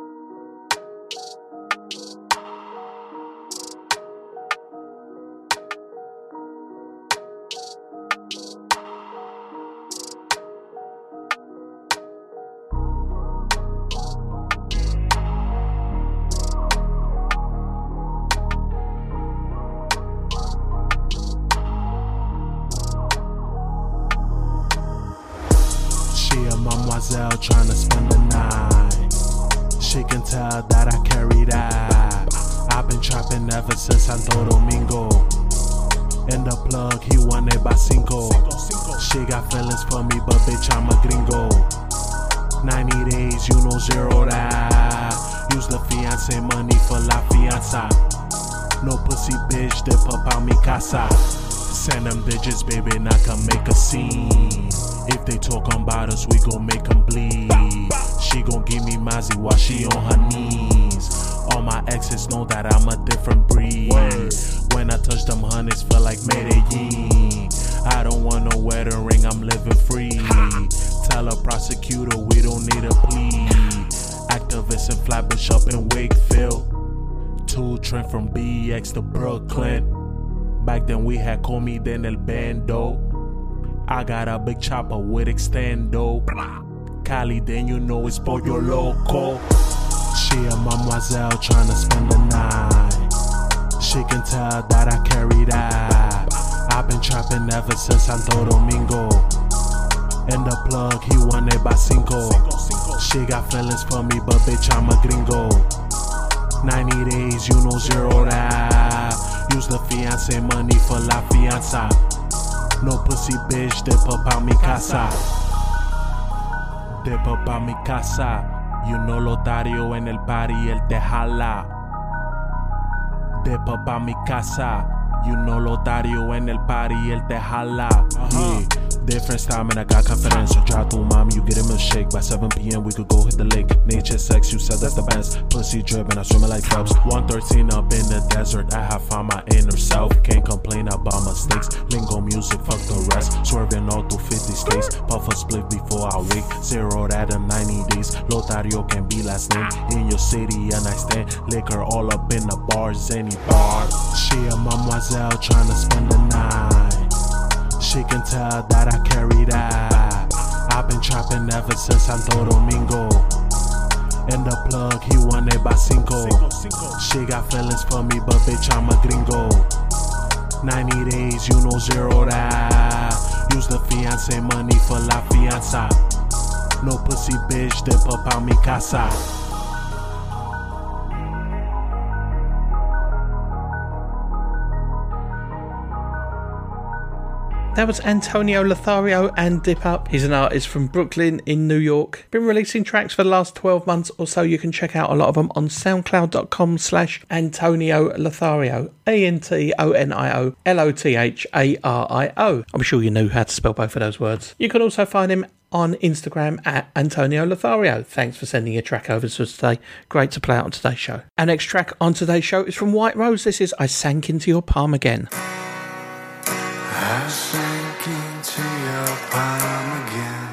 Trying to spend the night. She can tell that I carry that. I've been trapping ever since Santo Domingo. In the plug, he wanted by cinco. She got feelings for me, but bitch, I'm a gringo. ninety days, you know zero that. Use the fiance money for la fianza. No pussy bitch, dip up on mi casa. Send them digits, baby, and I can make a scene. If they talk about us, we gon' make them bleed. She gon' give me Mazzy while she on her knees. All my exes know that I'm a different breed. When I touch them hundreds, feel like Medellin. I don't want no wedding ring, I'm living free. Tell a prosecutor we don't need a plea. Activists and Flatbush up in Wakefield. Two Trent from B X to Brooklyn. Back then we had Comida en el Bando. I got a big chopper with extendo. Cali, then you know it's Pollo Loco. She a mademoiselle tryna spend the night. She can tell that I carry that. I've been trapping ever since Santo Domingo. In the plug, he wanted by cinco. She got feelings for me, but bitch, I'm a gringo. ninety days, you know zero that. Use the fiance money for la fianza. No pussy bitch, dip up on mi casa. Dip up on mi casa. You know Lotario en el party, él te jala. Dip up on mi casa. You know Lotario en el party, él te jala. Yeah. Different style, man, I got confidence. So drop through, mommy, you get a milkshake. By seven p.m. we could go hit the lake. Nature sex, you said that's the best. Pussy drippin', I swimming like Phelps. one thirteen up in the desert, I have found my inner self. Can't complain about mistakes. Lingo music, fuck the rest. Swerving all through fifty states. Puff a split before I wake. Zero at them ninety days. Lotario can be last name. In your city, and I stand. Liquor all up in the bars, any bar. She a mademoiselle tryna spend the night. She can tell that I carry that. I've been trapping ever since Santo Domingo. In the plug, he won it by cinco. She got feelings for me, but bitch, I'm a gringo. ninety days, you know zero that. Use the fiance money for la fianza. No pussy bitch, dip up on mi casa. That was Antonio Lothario and Dip Up. He's an artist from Brooklyn in New York. Been releasing tracks for the last twelve months or so. You can check out a lot of them on soundcloud.com slash Antonio Lothario. A N T O N I O L O T H A R I O. I'm sure you knew how to spell both of those words. You can also find him on Instagram at Antonio Lothario. Thanks for sending your track over to us today. Great to play out on today's show. Our next track on today's show is from White Rose. This is I Sank Into Your Palm Again. I sank into your palm again,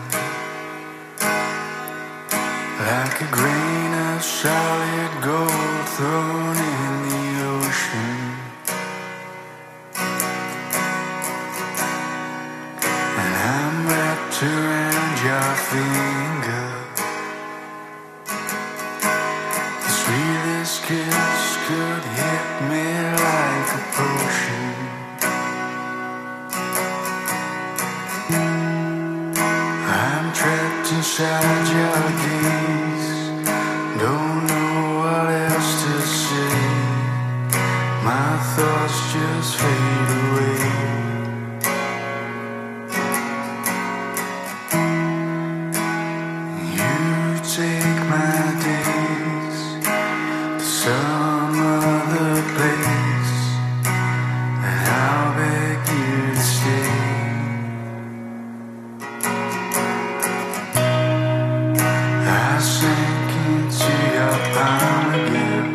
like a grain of solid gold thrown in the ocean. And I'm wrapped around your finger. The sweetest kiss could hit me like a potion. I'm trapped inside your gaze, don't know what else to say. My thoughts just fade away. You take my days to some other place, and I'll beg you to stay. I sank into your palm again,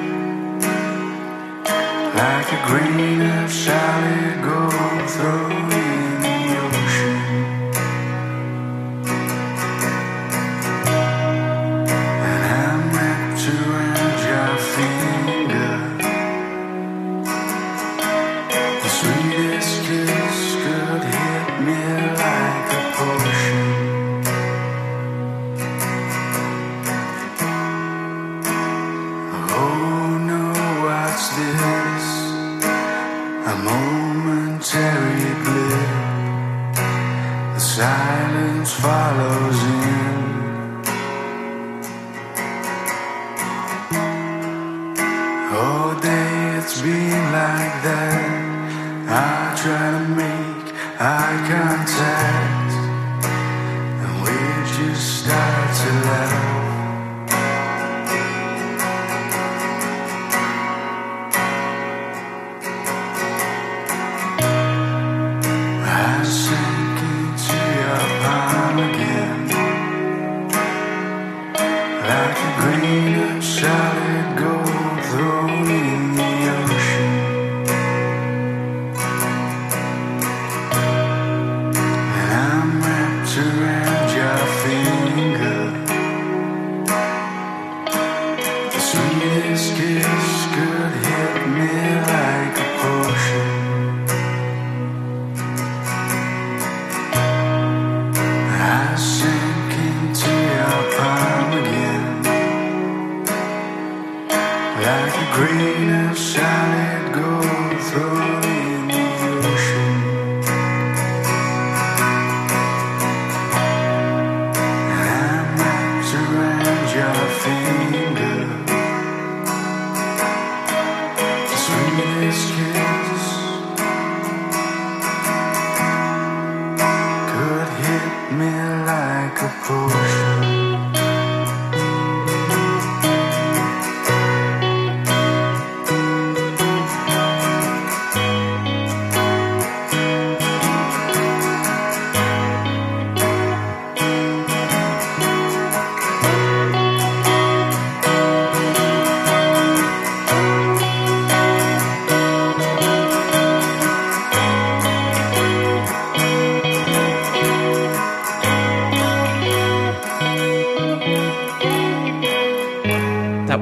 like a grain of solid gold thrown in the ocean. And I'm wrapped around your finger. The sweetest kiss could hit me like a potion. Oh no, what's this? A momentary blip. The silence follows in. All day it's been like that. I try to make eye contact, and we just start to laugh. I sank into your palm again, like a grain of solid gold thrown in the ocean. And I'm wrapped around your finger. The sweetest kiss could hit me like a potion. I sank into your palm again, like a grain of solid gold thrown in the ocean. And I'm wrapped around your finger. The sweetest kiss could hit me like a potion.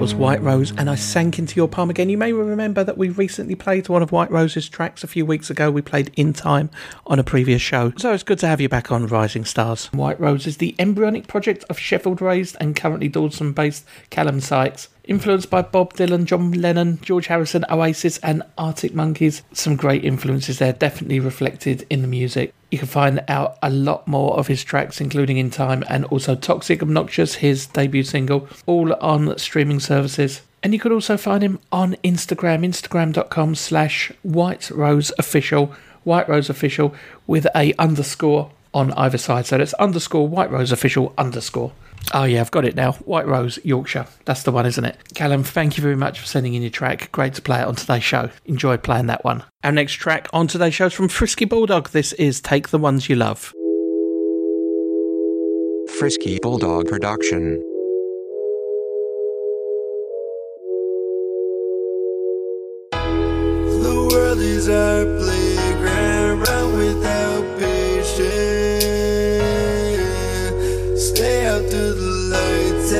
was White Rose and I Sank Into Your Palm Again. You may remember that we recently played one of White Rose's tracks a few weeks ago. We played In Time on a previous show. So it's good to have you back on Rising Stars. White Rose is the embryonic project of Sheffield-raised and currently Dawson-based Callum Sykes. Influenced by Bob Dylan, John Lennon, George Harrison, Oasis and Arctic Monkeys. Some great influences there, definitely reflected in the music. You can find out a lot more of his tracks, including In Time and also Toxic Obnoxious, his debut single, all on streaming services. And you could also find him on Instagram, instagram.com slash White Rose Official, White Rose Official with a underscore on either side. So that's underscore White Rose Official underscore. Oh yeah, I've got it now. White Rose, Yorkshire. That's the one, isn't it? Callum, thank you very much for sending in your track. Great to play it on today's show. Enjoyed playing that one. Our next track on today's show is from Frisky Bulldog. This is Take the Ones You Love. Frisky Bulldog Production. The world is our playground, run without patience. Stay out till the lights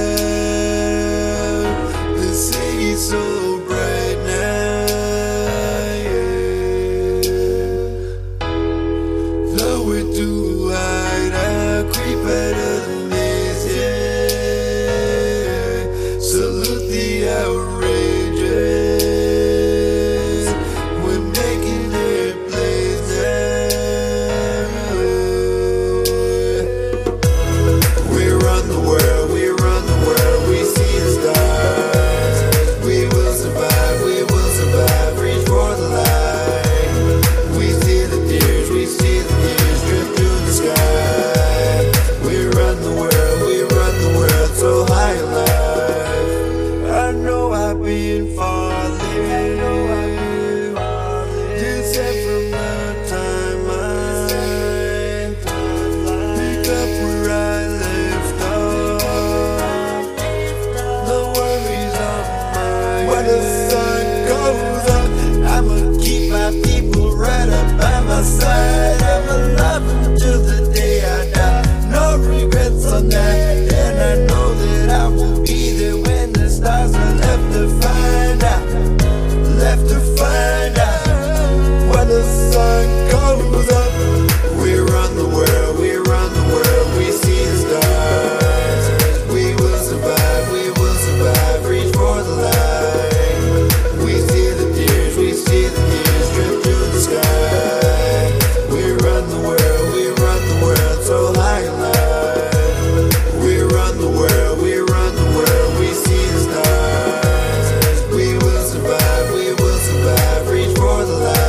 out. The city's so bright now, yeah. Though we're too high to creep out of the maze, yeah. Salute the outrageous. We're making their plays now. We run the world, we run the world, we see the stars. We will survive, we will survive, reach for the light. We see the tears, we see the tears drip through the sky. We run the world, we run the world so high alive. I know I've been falling, just said from the time I pick up where I left off. The worries on my when the sun goes up, I'ma keep my people right up by my side. I'ma love them till the day I die. No regrets on that, and I know that I will be there when the stars are left to find out, left to find out. When the sun goes up, we run the world, we run the world, we see the stars. We will survive, we will survive, reach for the light. We see the tears, we see the tears drip through the sky. We run the world, we run the world so high alive. We run the world, we run the world, we see the stars. We will survive, we will survive, reach for the light.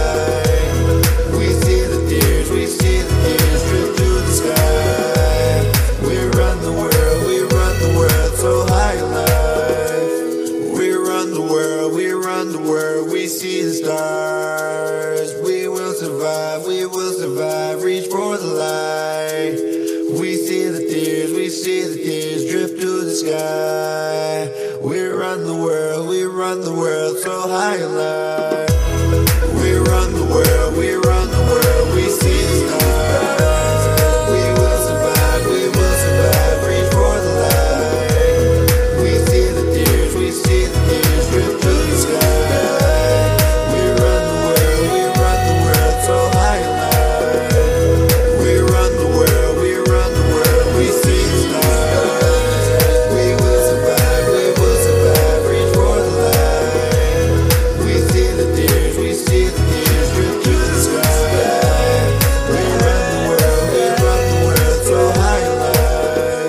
We see the tears, we see the tears drip through the sky. We run the world, we run the world so high alive. We run the world, we run the world, we see the stars. We will survive, we will survive, reach for the light. We see the tears, we see the tears drip to the sky. We run the world, we run the world so high alive. We run the world, we run the world, we see the stars. We will survive, we will survive, reach for the light. We see the tears, we see the tears drip to the sky. We run the world, we run the world so high alive. We run the world, we run the world, we see the stars. We will survive, we will survive, reach for the light. We see the tears, we see the tears drip to the sky. We run the world, we run the world so high alive.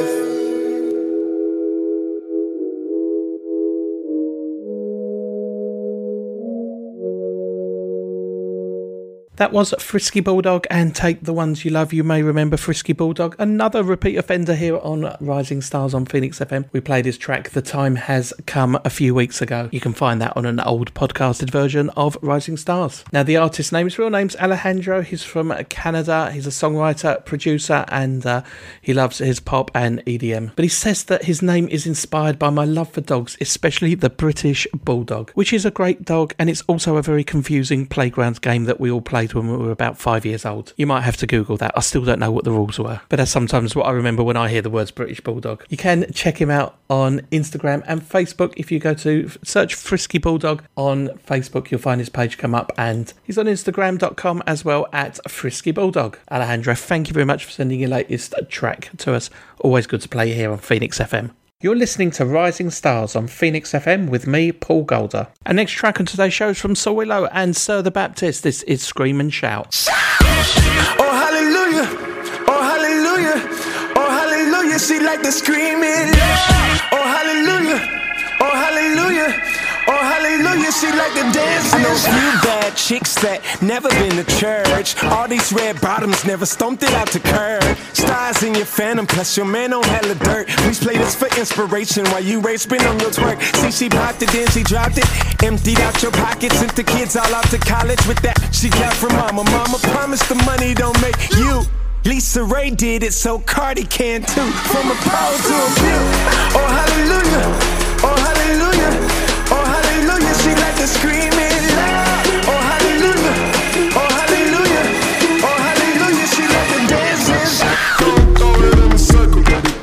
That was Frisky Bulldog and Take the Ones You Love. You may remember Frisky Bulldog, another repeat offender here on Rising Stars on Phoenix F M. We played his track The Time Has Come a few weeks ago. You can find that on an old podcasted version of Rising Stars. Now, the artist's name, his real name's Alejandro. He's from Canada. He's a songwriter, producer, and uh, he loves his pop and E D M. But he says that his name is inspired by my love for dogs, especially the British Bulldog, which is a great dog, and it's also a very confusing playground game that we all play played when we were about five years old. You might have to Google that. I still don't know what the rules were, but that's sometimes what I remember when I hear the words British Bulldog. You can check him out on Instagram and Facebook. If you go to search Frisky Bulldog on Facebook, you'll find his page come up, and he's on Instagram dot com as well at Frisky Bulldog. Alejandro, thank you very much for sending your latest track to us. Always good to play here on Phoenix F M. You're listening to Rising Stars on Phoenix F M with me, Paul Golder. Our next track on today's show is from Sawillow and Sir the Baptist. This is Scream and Shout. Oh hallelujah, oh hallelujah, oh hallelujah, she like to scream it loud. Oh hallelujah, oh hallelujah, oh hallelujah, she like to dance. I know few bad chicks that never been to church. All these red bottoms never stomped it out to curb. Stars in your phantom, plus your man on hella dirt. Please play this for inspiration while you race spin on your twerk. See, she popped it, then she dropped it, emptied out your pockets, sent the kids all out to college with that she got from mama. Mama promised the money don't make you. Lisa Ray did it, so Cardi can too. From a pole to a view. Oh hallelujah, oh hallelujah, oh hallelujah, she like to scream it loud. Oh hallelujah, oh hallelujah, oh hallelujah, she like to dance and shout. Throw it in a circle,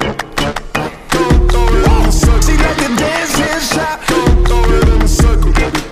throw it in a circle. She like to dance and shout. Throw it in a circle,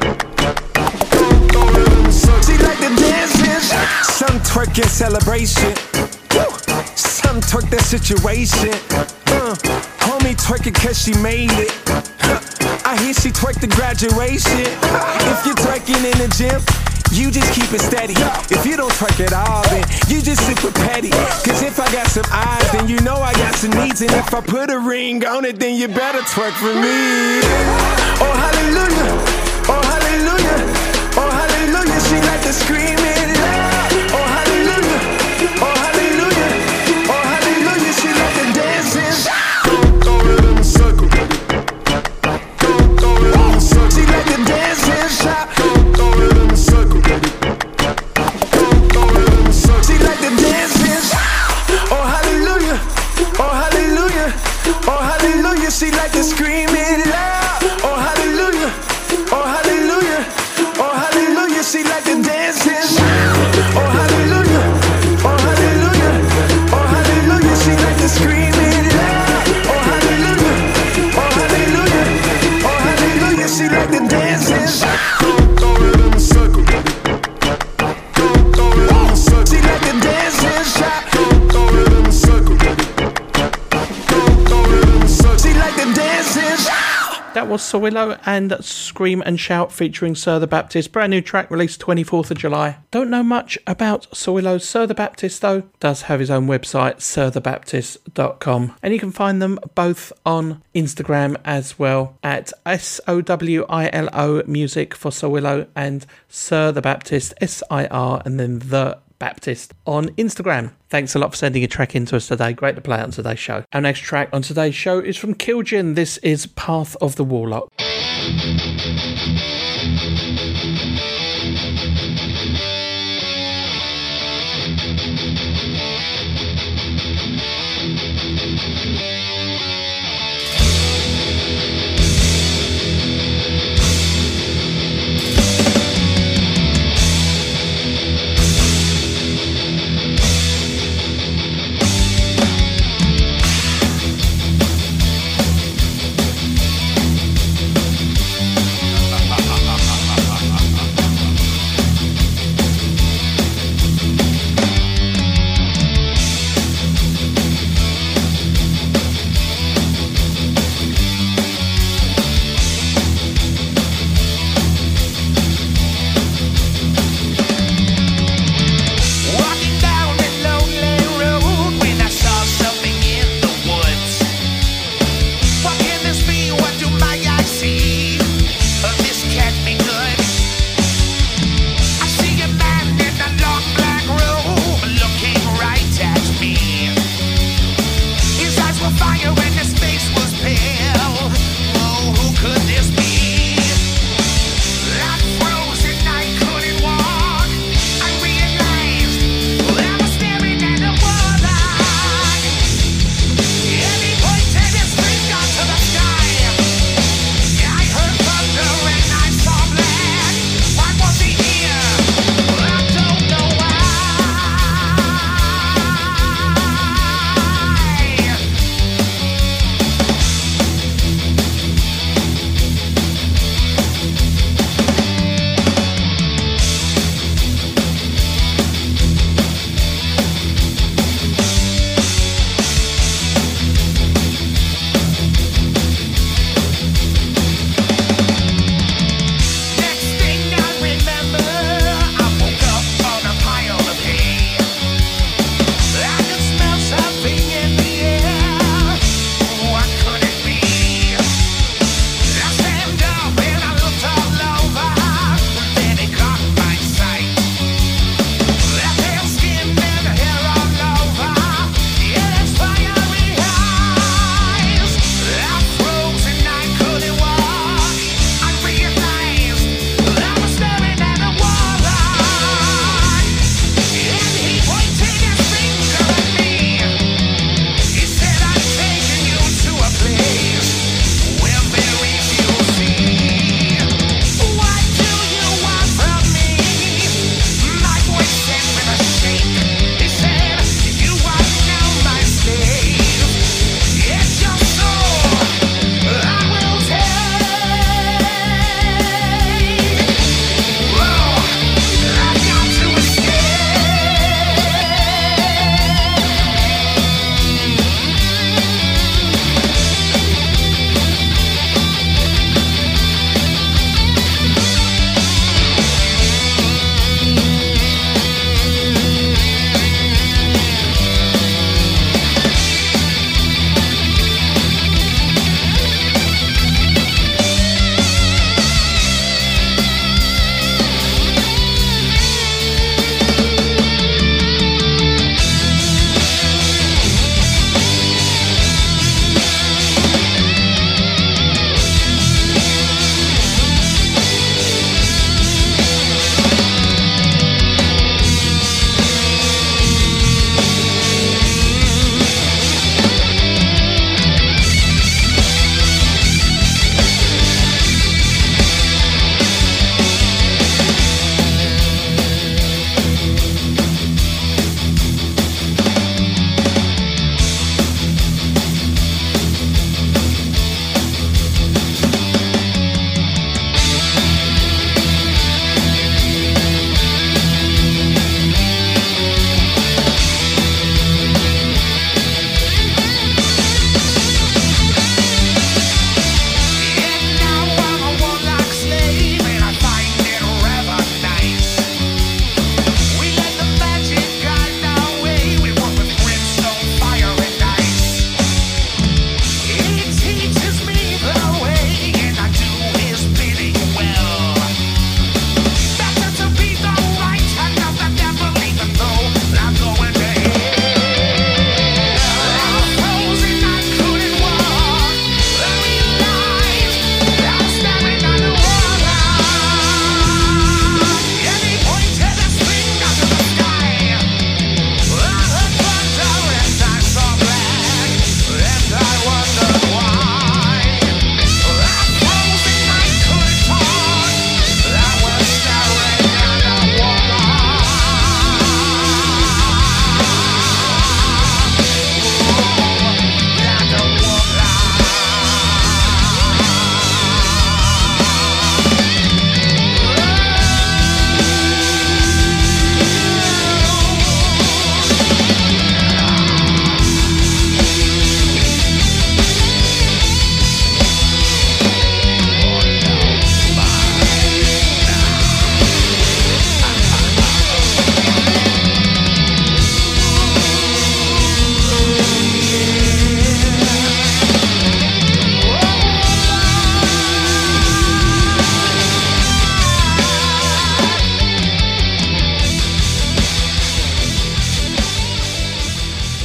throw it in a circle. She like to dance and shout. Some twerk in celebration, some twerk that situation. Uh, homie twerking cause she made it. I hear she twerked the graduation. If you're twerking in the gym, you just keep it steady. If you don't twerk at all, then you just super petty. Cause if I got some eyes, then you know I got some needs. And if I put a ring on it, then you better twerk for me. Oh hallelujah, oh hallelujah, oh hallelujah, she like to scream it loud. Oh hallelujah, oh hallelujah, oh hallelujah, she like to dance and shout. Throw it in a circle, throw it in a circle. She like to dance and shout. Throw it in a circle, throw it in a circle. She like to dance and shout. Oh hallelujah, oh hallelujah, oh hallelujah, she like to scream it loud. Oh hallelujah, oh hallelujah, oh hallelujah, she like to dance and shout. Oh hallelujah, oh hallelujah, oh hallelujah, she like to scream it loud. Oh hallelujah, oh hallelujah, oh hallelujah, she like to dance and shout. Throw it in a circle, throw it in a circle. She like to dance and shout. Throw it in a circle, throw it in a circle. She like to dance and shout. That was Sawillow and Scream and Shout featuring Sir the Baptist. Brand new track released twenty-fourth of July. Don't know much about Sawillow. Sir the Baptist, though, does have his own website, sir the baptist dot com. And you can find them both on Instagram as well at S O W I L O Music for Sawillow and Sir the Baptist, S I R, and then The Baptist on Instagram. Thanks a lot for sending a track in to us today. Great to play on today's show. Our next track on today's show is from Killjin. This is Path of the Warlock.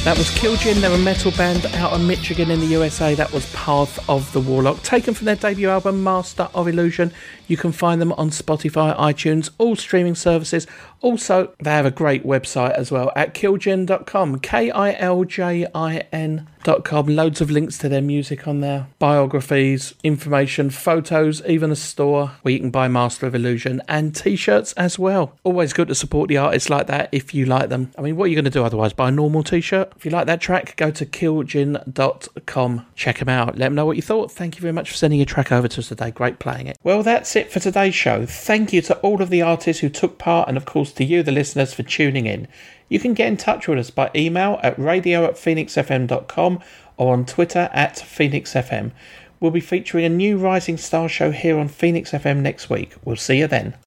That was Killjin, they're a metal band out of Michigan in the U S A. That was Path of the Warlock, taken from their debut album Master of Illusion. You can find them on Spotify, iTunes, all streaming services. Also, they have a great website as well at killjin dot com, K I L J I N dot com. Loads of links to their music on there, biographies, information, photos, even a store where you can buy Master of Illusion and t-shirts as well. Always good to support the artists like that if you like them. I mean, what are you going to do otherwise? Buy a normal t-shirt? If you like that track, go to killjin dot com. Check them out. Let them know what you thought. Thank you very much for sending your track over to us today. Great playing it. Well, that's it for today's show. Thank you to all of the artists who took part, and of course to you, the listeners, for tuning in. You can get in touch with us by email at radio at phoenix f m dot com or on Twitter at phoenix f m. We'll be featuring a new Rising Star show here on Phoenix F M next week. We'll see you then.